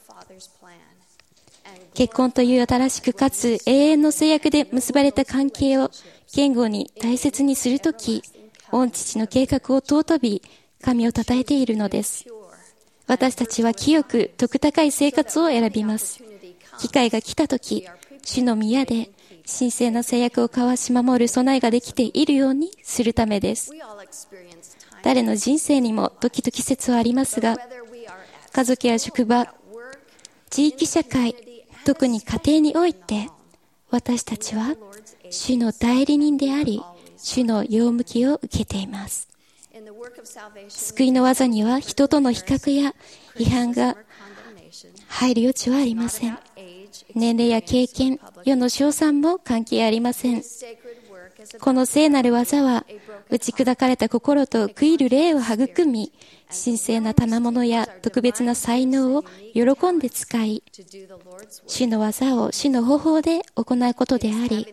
結婚という新しくかつ永遠の制約で結ばれた関係を堅固に大切にするとき、御父の計画を尊び、神を称えているのです。私たちは清く徳高い生活を選びます。機会が来たとき、主の宮で神聖な制約を交わし守る備えができているようにするためです。誰の人生にも時々季節はありますが、家族や職場、地域社会、特に家庭において、私たちは主の代理人であり、主の用向きを受けています。救いの技には人との比較や批判が入る余地はありません。年齢や経験、世の称賛も関係ありません。この聖なる技は、打ち砕かれた心と悔いる霊を育み、神聖な賜物や特別な才能を喜んで使い、主の技を主の方法で行うことであり、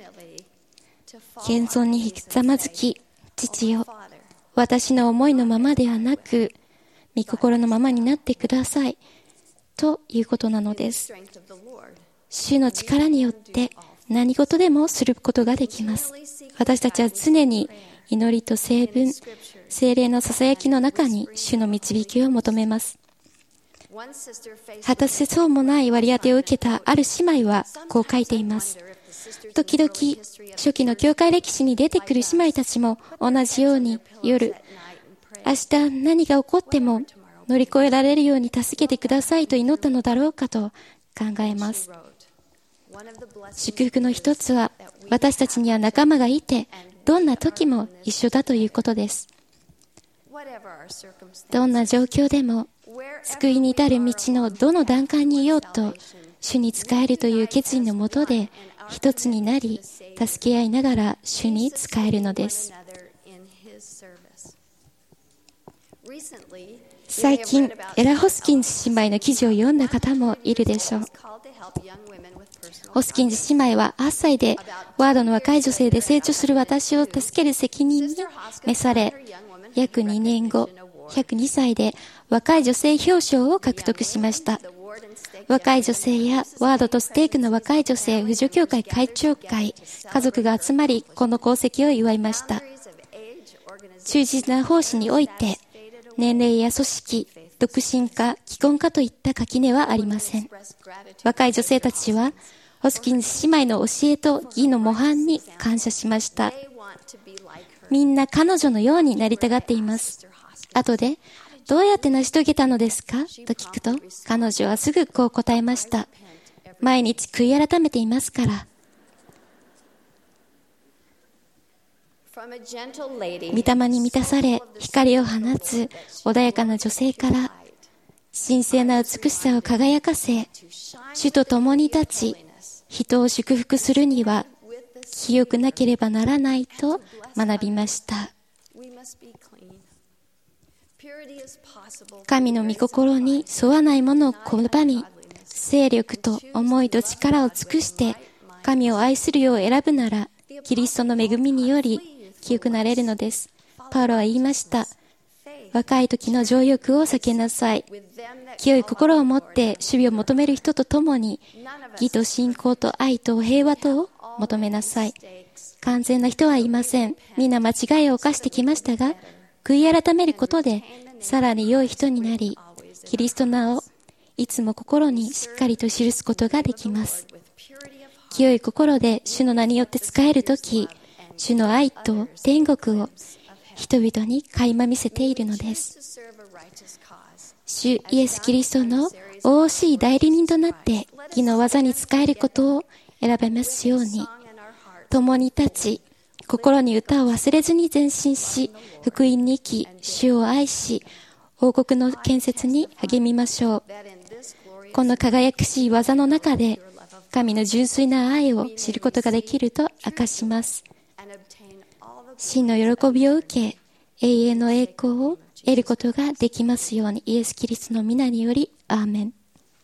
謙遜にひざまずき、父よ、私の思いのままではなく、御心のままになってください、ということなのです。主の力によって何事でもすることができます。私たちは常に祈りと聖文、聖霊のささやきの中に主の導きを求めます。果たせそうもない割り当てを受けたある姉妹はこう書いています。時々初期の教会歴史に出てくる姉妹たちも同じように夜、明日何が起こっても乗り越えられるように助けてくださいと祈ったのだろうかと考えます。祝福の一つは、私たちには仲間がいて、どんな時も一緒だということです。どんな状況でも、救いに至る道のどの段階にいようと、主に仕えるという決意のもとで、一つになり、助け合いながら主に仕えるのです。最近、エラ・ホスキンズ姉妹の記事を読んだ方もいるでしょう。ホスキンズ姉妹ははっさいでワードの若い女性で成長する私を助ける責任に召され、約にねんご、ひゃくにさいで若い女性表彰を獲得しました。若い女性やワードとステークの若い女性扶助協会会長会、家族が集まり、この功績を祝いました。忠実な奉仕において、年齢や組織、独身か既婚かといった垣根はありません。若い女性たちは、ホスキンズ姉妹の教えと義の模範に感謝しました。みんな彼女のようになりたがっています。後で、どうやって成し遂げたのですかと聞くと、彼女はすぐこう答えました。毎日悔い改めていますから。御霊に満たされ、光を放つ穏やかな女性から、神聖な美しさを輝かせ、主と共に立ち、人を祝福するには、清くなければならないと学びました。神の御心に沿わないものを拒み、勢力と思いと力を尽くして神を愛するよう選ぶなら、キリストの恵みにより清くなれるのです。パウロは言いました。若い時の情欲を避けなさい。清い心を持って守備を求める人と共に、義と信仰と愛と平和とを求めなさい。完全な人はいません。みんな間違いを犯してきましたが、悔い改めることでさらに良い人になり、キリストの名をいつも心にしっかりと記すことができます。清い心で主の名によって仕えるとき、主の愛と天国を人々に垣間見せているのです。主イエス・キリストの大しい代理人となって義の技に仕えることを選べますように、共に立ち、心に歌を忘れずに前進し、福音に生き、主を愛し、王国の建設に励みましょう。この輝かしい技の中で、神の純粋な愛を知ることができると明かします。真の喜びを受け、永遠の栄光を得ることができますように、イエス・キリストの皆により、アーメン。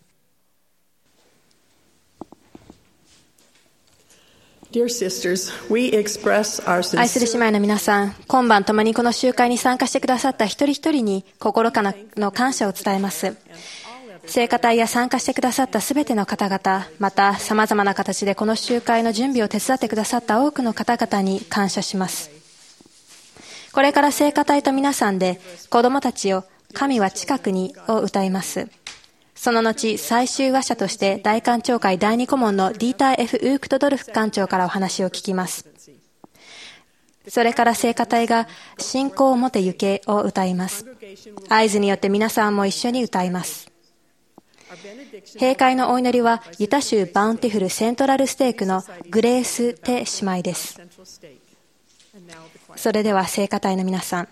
Dear sisters, we express our 愛する姉妹の皆さん、今晩共にこの集会に参加してくださった一人一人に心からの感謝を伝えます。聖歌隊や参加してくださったすべての方々、また様々な形でこの集会の準備を手伝ってくださった多くの方々に感謝します。これから聖歌隊と皆さんで子供たちを神は近くにを歌います。その後、最終話者として大官庁会第二顧問のディーター F ウークトドルフ官長からお話を聞きます。それから聖歌隊が信仰を持て行けを歌います。合図によって皆さんも一緒に歌います。閉会のお祈りはユタ州バウンティフルセントラルステークのグレース・テ姉妹です。それでは聖歌隊の皆さん、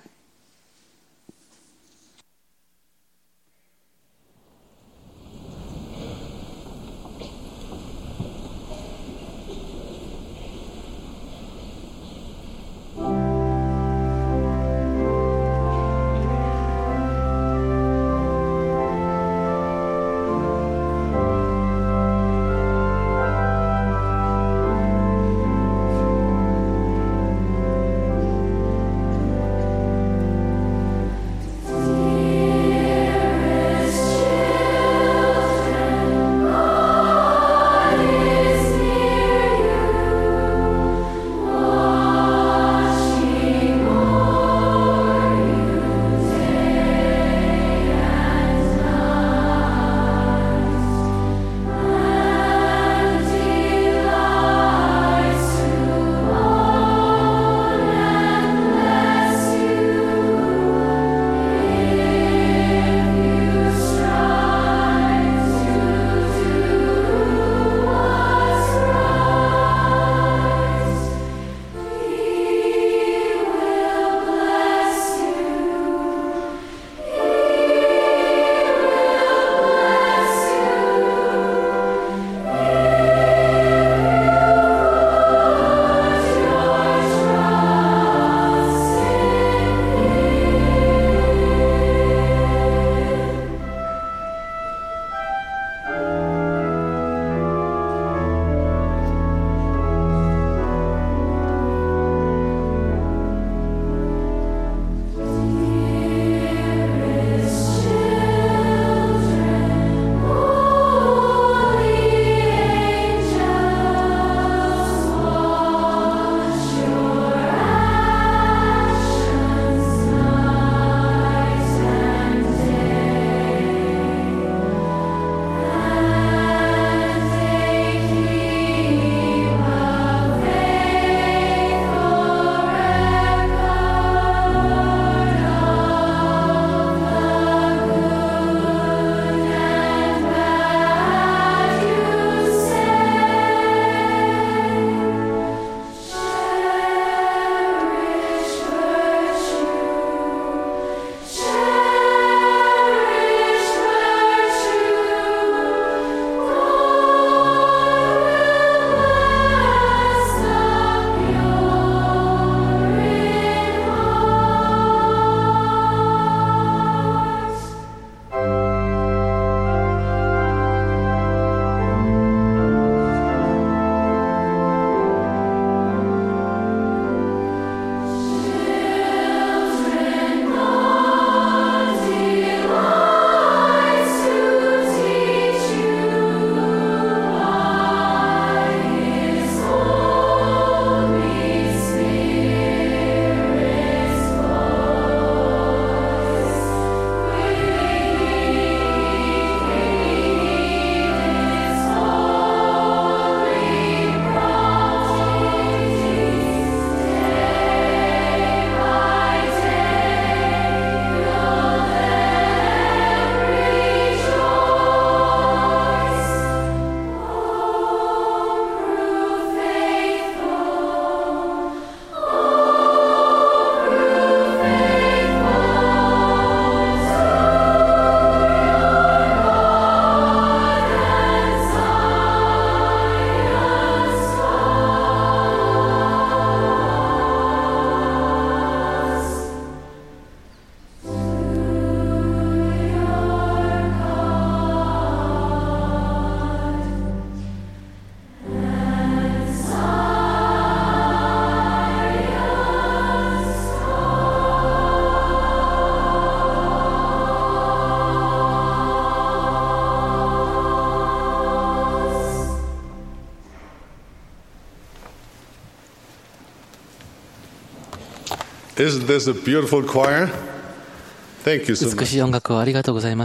Isn't this a beautiful choir? Thank you so much. 美しい音楽をありがとうございます。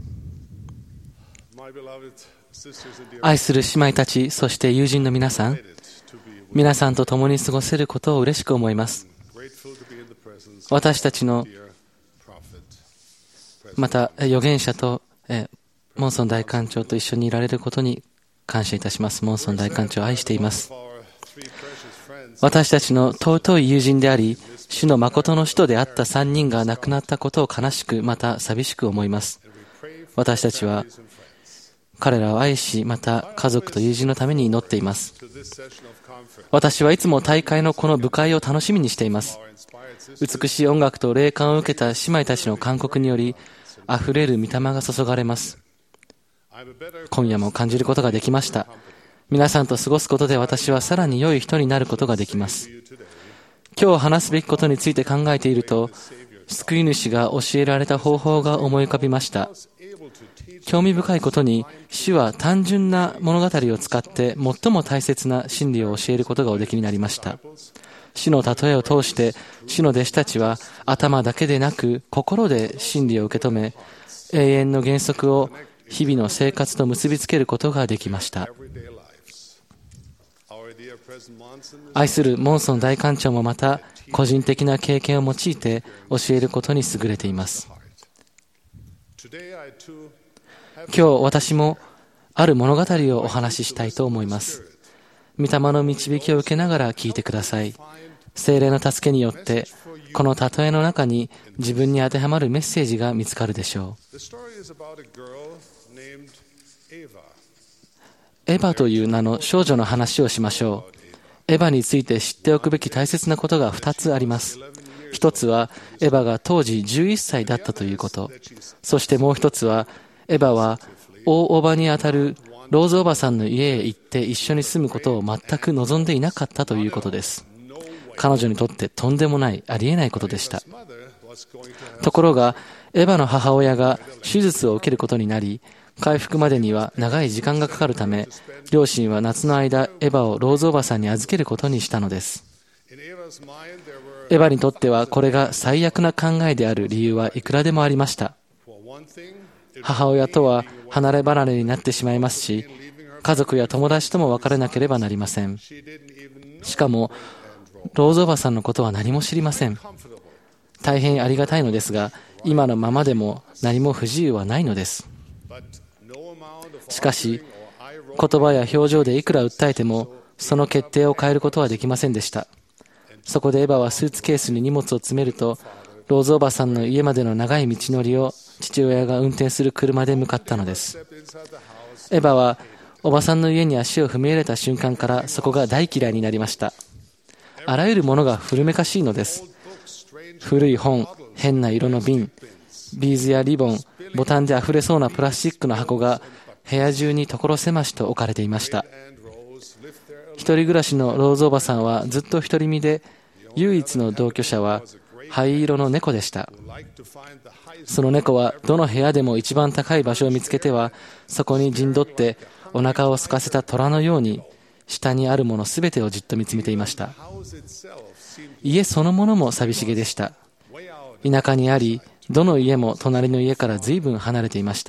愛する姉妹たち、そして友人の皆さん、皆さんと共に過ごせることを嬉しく思います。私たちのまた預言者とえモンソン大官長と一緒にいられることに感謝いたします。モンソン大官長を愛しています。私たちの尊い友人であり、主の誠の使徒であったさんにんが亡くなったことを悲しく、また寂しく思います。私たちは彼らを愛し、また家族と友人のために祈っています。私はいつも大会のこの部会を楽しみにしています。美しい音楽と霊感を受けた姉妹たちの勧告により、あふれる御霊が注がれます。今夜も感じることができました。皆さんと過ごすことで私はさらに良い人になることができます。今日話すべきことについて考えていると、救い主が教えられた方法が思い浮かびました。興味深いことに、主は単純な物語を使って最も大切な真理を教えることがおできになりました。主の例えを通して、主の弟子たちは頭だけでなく心で真理を受け止め、永遠の原則を日々の生活と結びつけることができました。愛するモンソン大官長もまた個人的な経験を用いて教えることに優れています。今日私もある物語をお話ししたいと思います。御霊の導きを受けながら聞いてください。聖霊の助けによってこの例えの中に自分に当てはまるメッセージが見つかるでしょう。エヴァという名の少女の話をしましょう。エヴァについて知っておくべき大切なことがふたつあります。一つはエヴァが当時じゅういっさいだったということ。そしてもう一つはエヴァは大叔母にあたるローズおばさんの家へ行って一緒に住むことを全く望んでいなかったということです。彼女にとってとんでもない、ありえないことでした。ところがエヴァの母親が手術を受けることになり、回復までには長い時間がかかるため、両親は夏の間エヴァをローズおばさんに預けることにしたのです。エヴァにとってはこれが最悪な考えである理由はいくらでもありました。母親とは離れ離れになってしまいますし、家族や友達とも別れなければなりません。しかもローズおばさんのことは何も知りません。大変ありがたいのですが、今のままでも何も不自由はないのです。しかし言葉や表情でいくら訴えてもその決定を変えることはできませんでした。そこでエヴァはスーツケースに荷物を詰めると、ローズおばさんの家までの長い道のりを父親が運転する車で向かったのです。エヴァはおばさんの家に足を踏み入れた瞬間からそこが大嫌いになりました。あらゆるものが古めかしいのです。古い本、変な色の瓶、ビーズやリボン、ボタンであふれそうなプラスチックの箱が部屋中に所狭しと置かれていました。一人暮らしのローズおばさんはずっと独り身で、唯一の同居者は灰色の猫でした。その猫はどの部屋でも一番高い場所を見つけては、そこに陣取ってお腹を空かせた虎のように下にあるものすべてをじっと見つめていました。家そのものも寂しげでした。田舎にあり、どの家も隣の家から随分離れていました。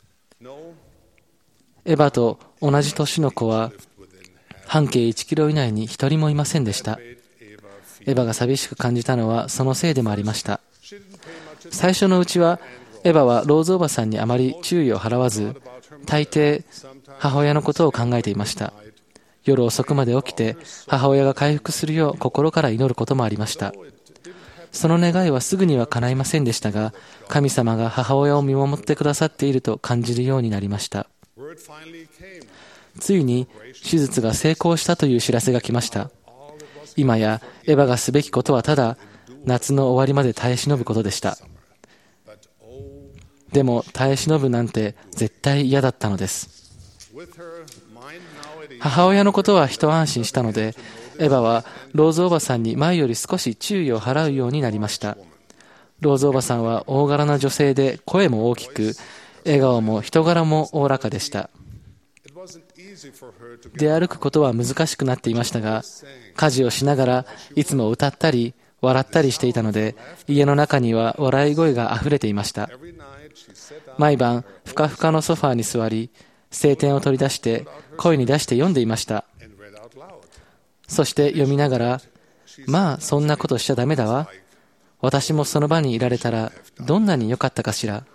エヴァと同じ年の子は半径いちキロ以内に一人もいませんでした。エヴァが寂しく感じたのはそのせいでもありました。最初のうちはエヴァはローズおばさんにあまり注意を払わず、大抵母親のことを考えていました。夜遅くまで起きて母親が回復するよう心から祈ることもありました。その願いはすぐには叶いませんでしたが、神様が母親を見守ってくださっていると感じるようになりました。ついに手術が成功したという知らせが来ました。今やエヴァがすべきことはただ夏の終わりまで耐え忍ぶことでした。でも耐え忍ぶなんて絶対嫌だったのです。母親のことは一安心したので、エヴァはローズおばさんに前より少し注意を払うようになりました。ローズおばさんは大柄な女性で、声も大きく、笑顔も人柄もおおらかでした。出歩くことは難しくなっていましたが、家事をしながらいつも歌ったり笑ったりしていたので、家の中には笑い声があふれていました。毎晩、ふかふかのソファーに座り、聖典を取り出して、声に出して読んでいました。そして読みながら、まあ、そんなことしちゃダメだわ。私もその場にいられたら、どんなに良かったかしら。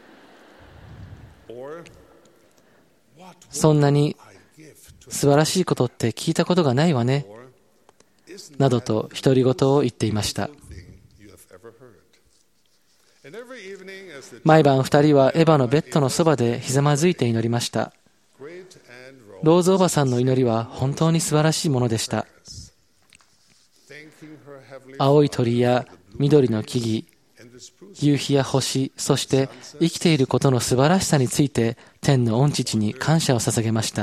そんなに素晴らしいことって聞いたことがないわね。などと独り言を言っていました。毎晩二人はエヴァのベッドのそばでひざまずいて祈りました。ローズおばさんの祈りは本当に素晴らしいものでした。青い鳥や緑の木々、夕日や星、そして生きていることの素晴らしさについて天の御父に感謝を捧げました。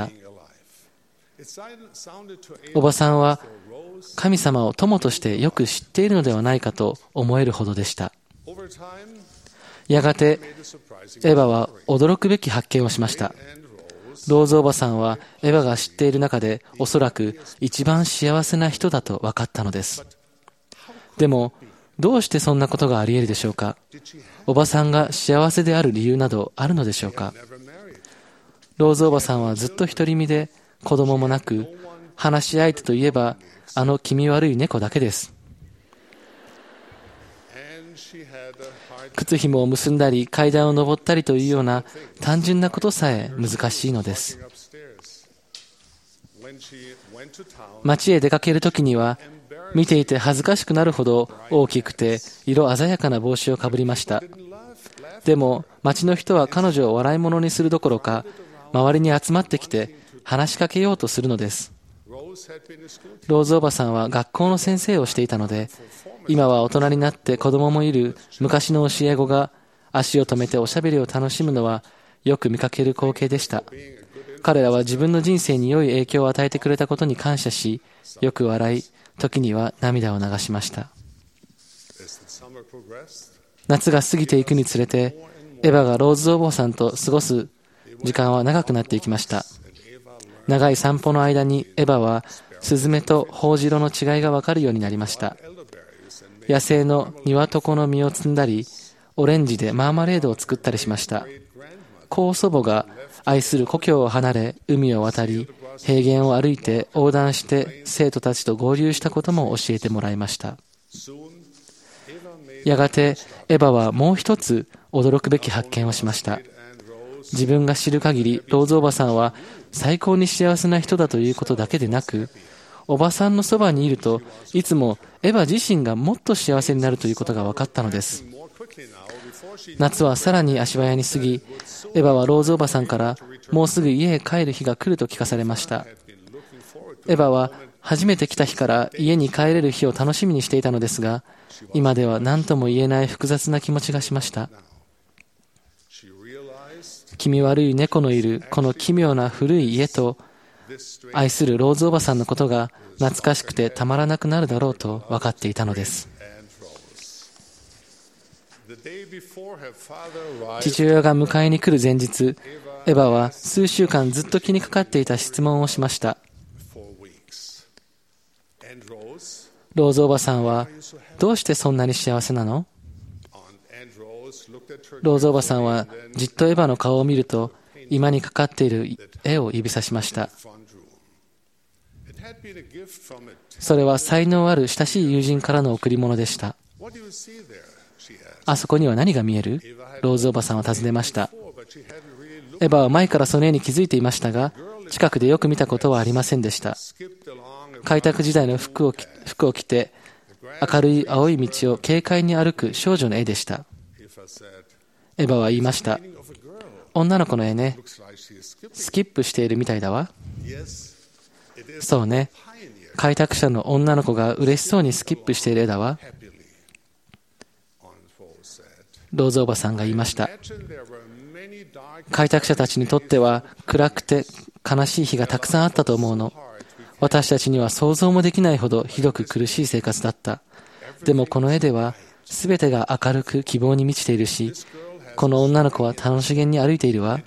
おばさんは神様を友としてよく知っているのではないかと思えるほどでした。やがてエヴァは驚くべき発見をしました。ローズおばさんはエヴァが知っている中でおそらく一番幸せな人だと分かったのです。でもどうしてそんなことがあり得るでしょうか。おばさんが幸せである理由などあるのでしょうか。ローズおばさんはずっと独り身で子供もなく、話し相手といえばあの気味悪い猫だけです。靴紐を結んだり階段を上ったりというような単純なことさえ難しいのです。街へ出かけるときには見ていて恥ずかしくなるほど大きくて色鮮やかな帽子をかぶりました。でも街の人は彼女を笑い物にするどころか、周りに集まってきて話しかけようとするのです。ローズおばさんは学校の先生をしていたので、今は大人になって子供もいる昔の教え子が足を止めておしゃべりを楽しむのはよく見かける光景でした。彼らは自分の人生に良い影響を与えてくれたことに感謝し、よく笑い、時には涙を流しました。夏が過ぎていくにつれて、エヴァがローズおばさんと過ごす時間は長くなっていきました。長い散歩の間にエヴァはスズメとホオジロの違いが分かるようになりました。野生のニワトコの実を摘んだり、オレンジでマーマレードを作ったりしました。高祖母が愛する故郷を離れ、海を渡り、平原を歩いて横断して生徒たちと合流したことも教えてもらいました。やがてエヴァはもう一つ驚くべき発見をしました。自分が知る限りローズおばさんは最高に幸せな人だということだけでなく、おばさんのそばにいるといつもエヴァ自身がもっと幸せになるということが分かったのです。夏はさらに足早に過ぎ、エヴァはローズおばさんからもうすぐ家へ帰る日が来ると聞かされました。エヴァは初めて来た日から家に帰れる日を楽しみにしていたのですが、今では何とも言えない複雑な気持ちがしました。気味悪い猫のいるこの奇妙な古い家と愛するローズおばさんのことが懐かしくてたまらなくなるだろうと分かっていたのです。父親が迎えに来る前日、エヴァは数週間ずっと気にかかっていた質問をしました。ローズおばさんはどうしてそんなに幸せなの？ローズおばさんはじっとエヴァの顔を見ると、居間にかかっている絵を指さしました。それは才能ある親しい友人からの贈り物でした。あそこには何が見える？ローズおばさんは尋ねました。エヴァは前からその絵に気づいていましたが、近くでよく見たことはありませんでした。開拓時代の服を着、服を着て明るい青い道を軽快に歩く少女の絵でした。エヴァは言いました。女の子の絵ね。スキップしているみたいだわ。そうね。開拓者の女の子が嬉しそうにスキップしている絵だわ。ローズおばさんが言いました。開拓者たちにとっては暗くて悲しい日がたくさんあったと思うの。私たちには想像もできないほどひどく苦しい生活だった。でもこの絵では全てが明るく希望に満ちているし、この女の子は楽しげに歩いているわ。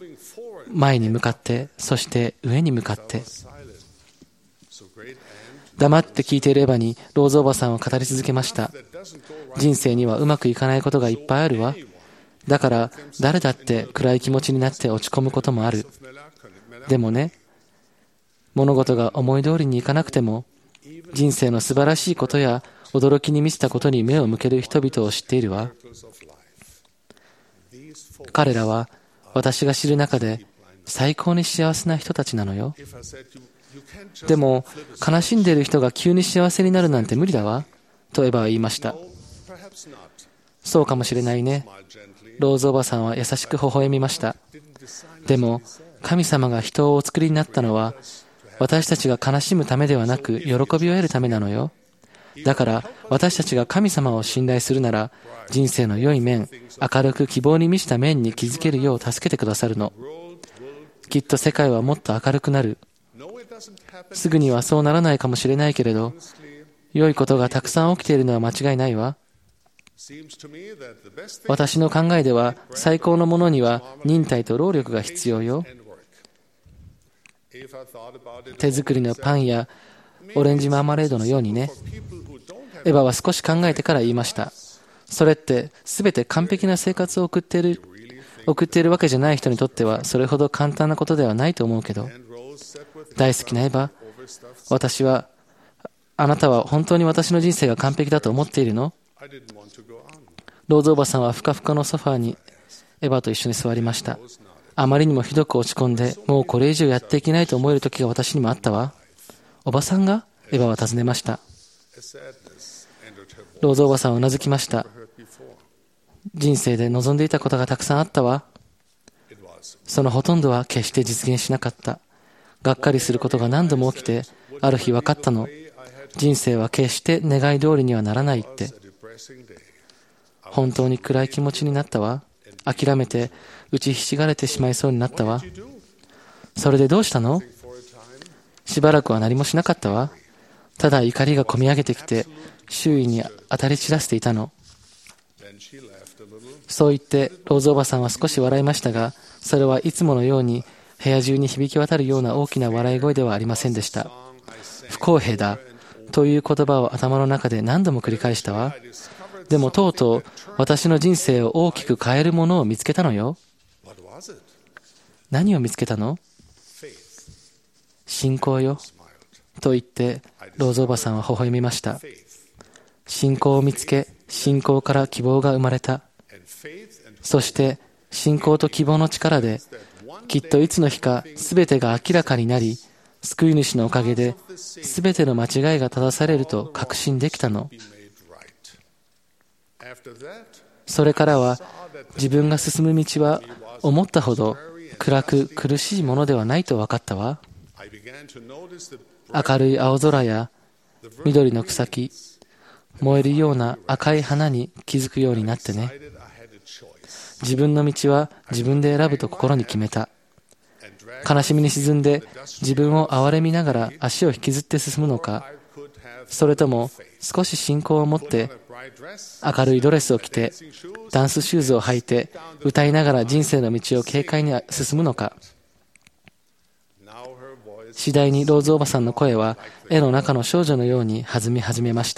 前に向かって、そして上に向かって。 黙って聞いているエヴァにローズおばさんは語り続けました。人生にはうまくいかないことがいっぱいあるわ。だから誰だって暗い気持ちになって落ち込むこともある。でもね、物事が思い通りにいかなくても、人生の素晴らしいことや驚きに満ちたことに目を向ける人々を知っているわ。彼らは私が知る中で最高に幸せな人たちなのよ。でも悲しんでいる人が急に幸せになるなんて無理だわ、とエヴァは言いました。そうかもしれないね。ローズおばさんは優しく微笑みました。でも神様が人をお作りになったのは、私たちが悲しむためではなく喜びを得るためなのよ。だから私たちが神様を信頼するなら、人生の良い面、明るく希望に満ちた面に気づけるよう助けてくださるの。きっと世界はもっと明るくなる。すぐにはそうならないかもしれないけれど、良いことがたくさん起きているのは間違いないわ。私の考えでは、最高のものには忍耐と労力が必要よ。手作りのパンやオレンジマーマレードのようにね。エヴァは少し考えてから言いました。それって全て完璧な生活を送っている送っているわけじゃない人にとってはそれほど簡単なことではないと思うけど、大好きなエヴァ、私はあなたは本当に私の人生が完璧だと思っているの？ローズおばさんはふかふかのソファーにエヴァと一緒に座りました。あまりにもひどく落ち込んで、もうこれ以上やっていけないと思える時が私にもあったわ。おばさんが？エヴァは尋ねました。ローズおばさんはうなずきました。人生で望んでいたことがたくさんあったわ。そのほとんどは決して実現しなかった。がっかりすることが何度も起きて、ある日分かったの。人生は決して願い通りにはならないって。本当に暗い気持ちになったわ。諦めて打ちひしがれてしまいそうになったわ。それでどうしたの？しばらくは何もしなかったわ。ただ怒りがこみ上げてきて、周囲に当たり散らしていたの。そう言ってローズおばさんは少し笑いましたが、それはいつものように部屋中に響き渡るような大きな笑い声ではありませんでした。不公平だという言葉を頭の中で何度も繰り返したわ。でもとうとう私の人生を大きく変えるものを見つけたのよ。何を見つけたの？信仰よ。と言ってローズおばさんは微笑みました。信仰を見つけ、信仰から希望が生まれた。そして信仰と希望の力で、きっといつの日か全てが明らかになり、救い主のおかげで全ての間違いが正されると確信できたの。それからは自分が進む道は思ったほど暗く苦しいものではないと分かったわ。明るい青空や緑の草木、燃えるような赤い花に気づくようになってね。自分の道は自分で選ぶと心に決めた。悲しみに沈んで自分を憐れみながら足を引きずって進むのか、それとも少し信仰を持って明るいドレスを着てダンスシューズを履いて歌いながら人生の道を軽快に進むのか。次第にローズおばさんの声は絵の中の少女のように弾み始めました。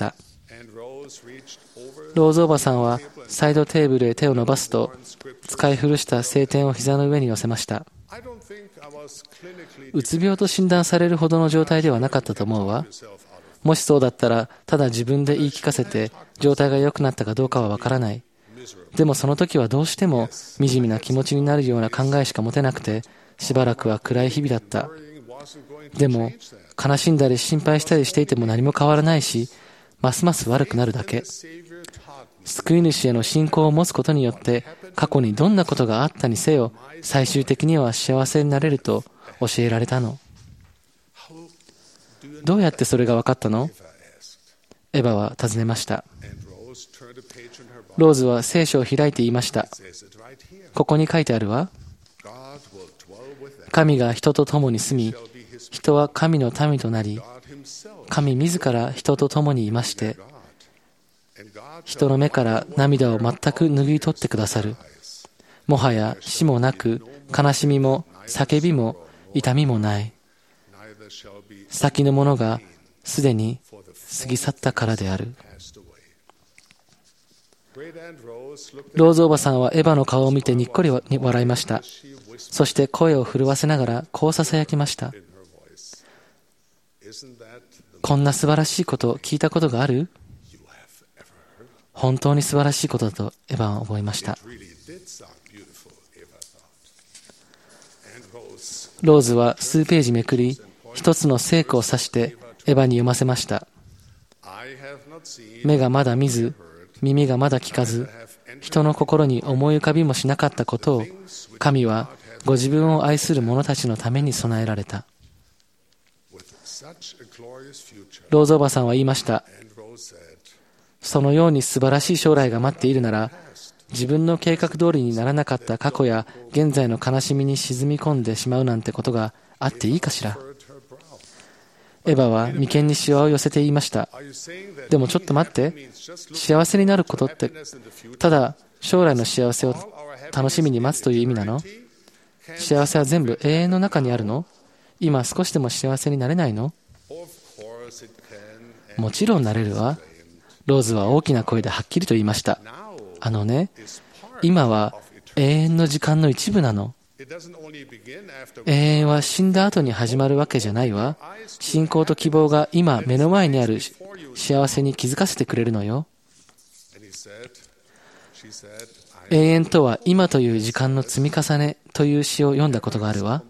ローズおばさんはサイドテーブルへ手を伸ばすと、使い古した聖典を膝の上に寄せました。うつ病と診断されるほどの状態ではなかったと思うわ。もしそうだったら、ただ自分で言い聞かせて状態が良くなったかどうかはわからない。でもその時はどうしても惨めな気持ちになるような考えしか持てなくて、しばらくは暗い日々だった。でも悲しんだり心配したりしていても何も変わらないし、ますます悪くなるだけ。救い主への信仰を持つことによって、過去にどんなことがあったにせよ、最終的には幸せになれると教えられたの。どうやってそれが分かったの？エヴァは尋ねました。ローズは聖書を開いて言いました。ここに書いてあるわ。神が人と共に住み、人は神の民となり、神自ら人と共にいまして、人の目から涙を全く拭い取ってくださる。もはや死もなく、悲しみも叫びも痛みもない。先のものがすでに過ぎ去ったからである。ローズおばさんはエヴァの顔を見てにっこり笑いました。そして声を震わせながらこう囁きました。こんな素晴らしいことを聞いたことがある？本当に素晴らしいことだとエヴァは思いました。ローズは数ページめくり、一つの聖句を指してエヴァに読ませました。目がまだ見ず、耳がまだ聞かず、人の心に思い浮かびもしなかったことを、神はご自分を愛する者たちのために備えられた。ローズおばさんは言いました。そのように素晴らしい将来が待っているなら、自分の計画通りにならなかった過去や現在の悲しみに沈み込んでしまうなんてことがあっていいかしら。エヴァは眉間にシワを寄せて言いました。でもちょっと待って、幸せになることって、ただ将来の幸せを楽しみに待つという意味なの？幸せは全部永遠の中にあるの？今少しでも幸せになれないの？もちろんなれるわ。ローズは大きな声ではっきりと言いました。あのね、今は永遠の時間の一部なの。永遠は死んだ後に始まるわけじゃないわ。信仰と希望が今目の前にある幸せに気づかせてくれるのよ。永遠とは今という時間の積み重ねという詩を読んだことがあるわ。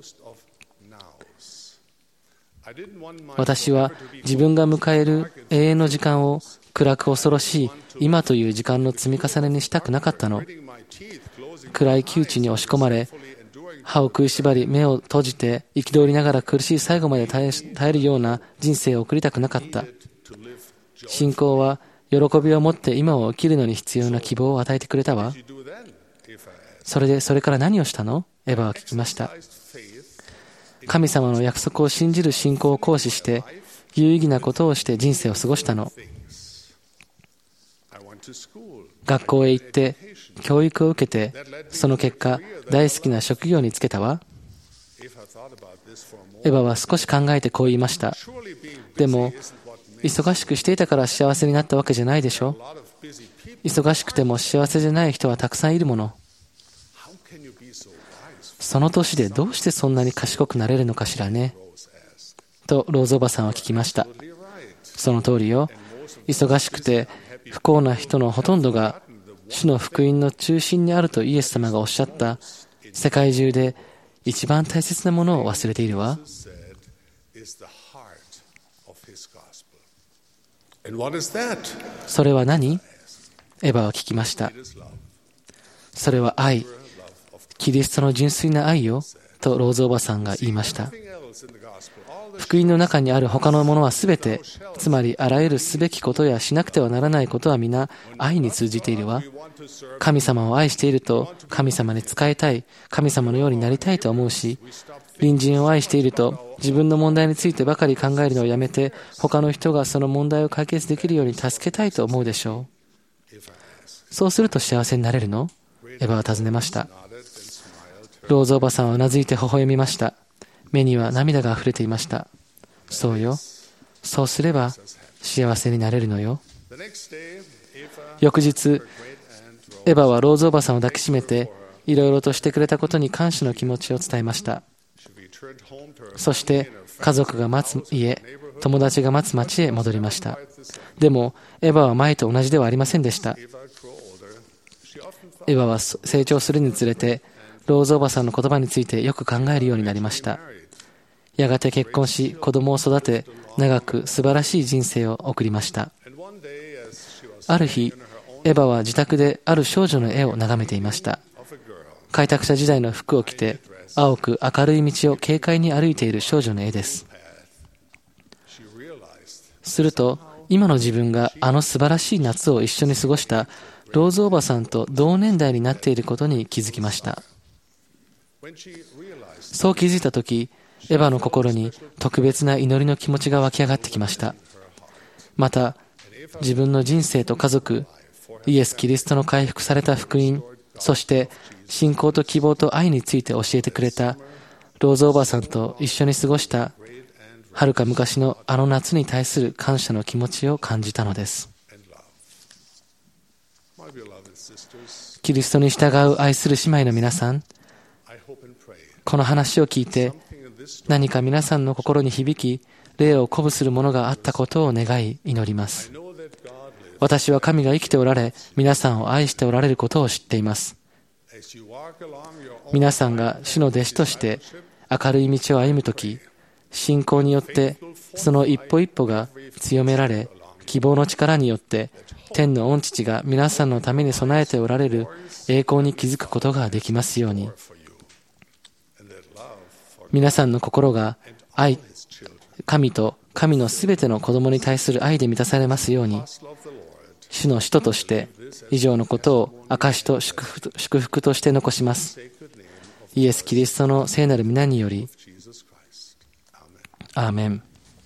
私は自分が迎える永遠の時間を暗く恐ろしい今という時間の積み重ねにしたくなかったの。暗い窮地に押し込まれ、歯を食いしばり目を閉じて憤りながら苦しい最後まで耐え、耐えるような人生を送りたくなかった。信仰は喜びを持って今を生きるのに必要な希望を与えてくれたわ。それでそれから何をしたの？エヴァは聞きました。神様の約束を信じる信仰を行使して有意義なことをして人生を過ごしたの。学校へ行って教育を受けて、その結果大好きな職業に就けたわ。エヴァは少し考えてこう言いました。でも忙しくしていたから幸せになったわけじゃないでしょ。忙しくても幸せじゃない人はたくさんいるもの。その年でどうしてそんなに賢くなれるのかしらね、とローズおばさんは聞きました。その通りよ。忙しくて不幸な人のほとんどが主の福音の中心にあるとイエス様がおっしゃった世界中で一番大切なものを忘れているわ。それは何？エヴァは聞きました。それは愛。キリストの純粋な愛よ、とローズおばさんが言いました。福音の中にある他のものはすべて、つまりあらゆるすべきことやしなくてはならないことは皆愛に通じているわ。神様を愛していると神様に仕えたい、神様のようになりたいと思うし、隣人を愛していると自分の問題についてばかり考えるのをやめて、他の人がその問題を解決できるように助けたいと思うでしょう。そうすると幸せになれるの？エヴァは尋ねました。ローズおばさんはうなずいて微笑みました。目には涙が溢れていました。そうよ。そうすれば幸せになれるのよ。翌日、エヴァはローズおばさんを抱きしめて、いろいろとしてくれたことに感謝の気持ちを伝えました。そして家族が待つ家、友達が待つ町へ戻りました。でもエヴァは前と同じではありませんでした。エヴァは成長するにつれて、ローズおばさんの言葉についてよく考えるようになりました。やがて結婚し、子供を育て、長く素晴らしい人生を送りました。ある日、エヴァは自宅である少女の絵を眺めていました。開拓者時代の服を着て、青く明るい道を軽快に歩いている少女の絵です。すると、今の自分があの素晴らしい夏を一緒に過ごしたローズおばさんと同年代になっていることに気づきました。そう気づいたとき、エヴァの心に特別な祈りの気持ちが湧き上がってきました。また、自分の人生と家族、イエス・キリストの回復された福音、そして信仰と希望と愛について教えてくれたローズおばさんと一緒に過ごしたはるか昔のあの夏に対する感謝の気持ちを感じたのです。キリストに従う愛する姉妹の皆さん、この話を聞いて何か皆さんの心に響き、霊を鼓舞するものがあったことを願い祈ります。私は神が生きておられ、皆さんを愛しておられることを知っています。皆さんが主の弟子として明るい道を歩むとき、信仰によってその一歩一歩が強められ、希望の力によって天の御父が皆さんのために備えておられる栄光に気づくことができますように。皆さんの心が愛、神と神のすべての子供に対する愛で満たされますように、主の使徒として以上のことを証と祝福と、祝福として残します。イエス・キリストの聖なる皆により、アーメン。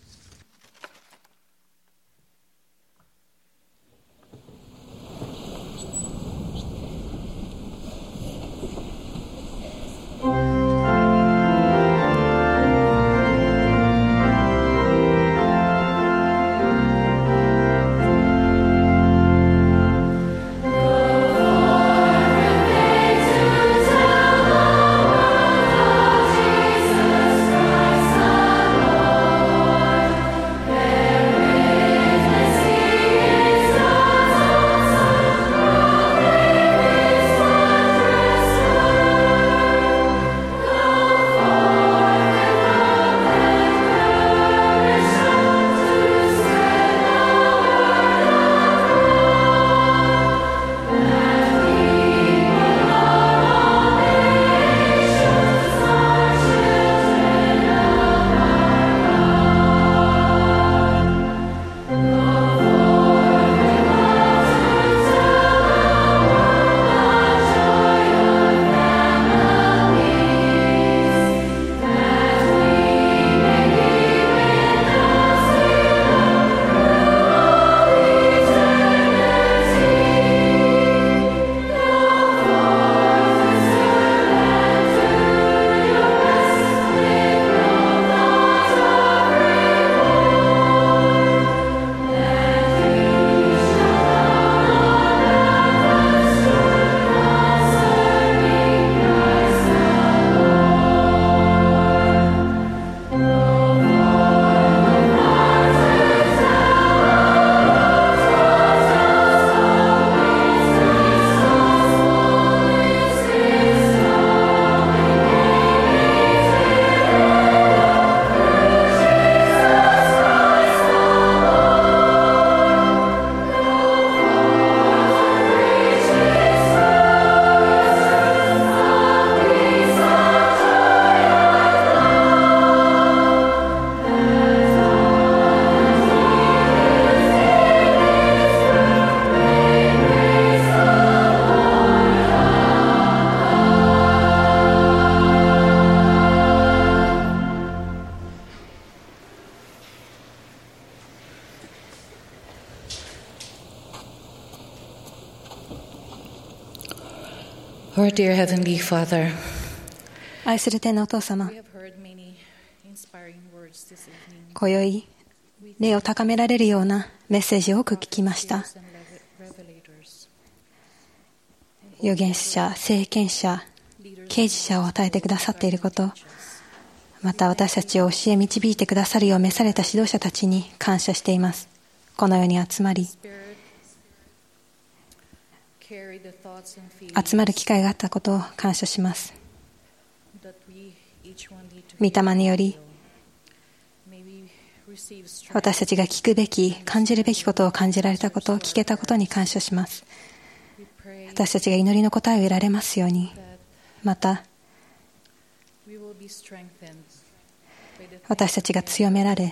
Our dear Heavenly Father, 愛する天のお父様、今宵霊を高められるようなメッセージを多く聞きました。預言者、聖賢者、啓示者を与えてくださっていること、また私たちを教え導いてくださるよう召された指導者たちに感謝しています。このように集まり集まる機会があったことを感謝します。御霊により私たちが聞くべき、感じるべきことを感じられたことを聞けたことに感謝します。私たちが祈りの答えを得られますように、また私たちが強められ、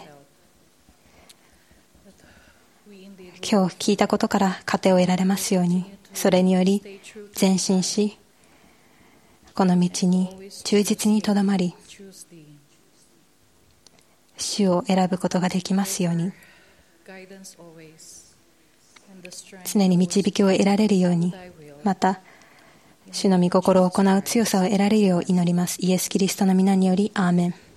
今日聞いたことから糧を得られますように、それにより前進し、この道に忠実にとどまり、主を選ぶことができますように、常に導きを得られるように、また主の御心を行う強さを得られるよう祈ります。イエス・キリストの皆によりアーメン。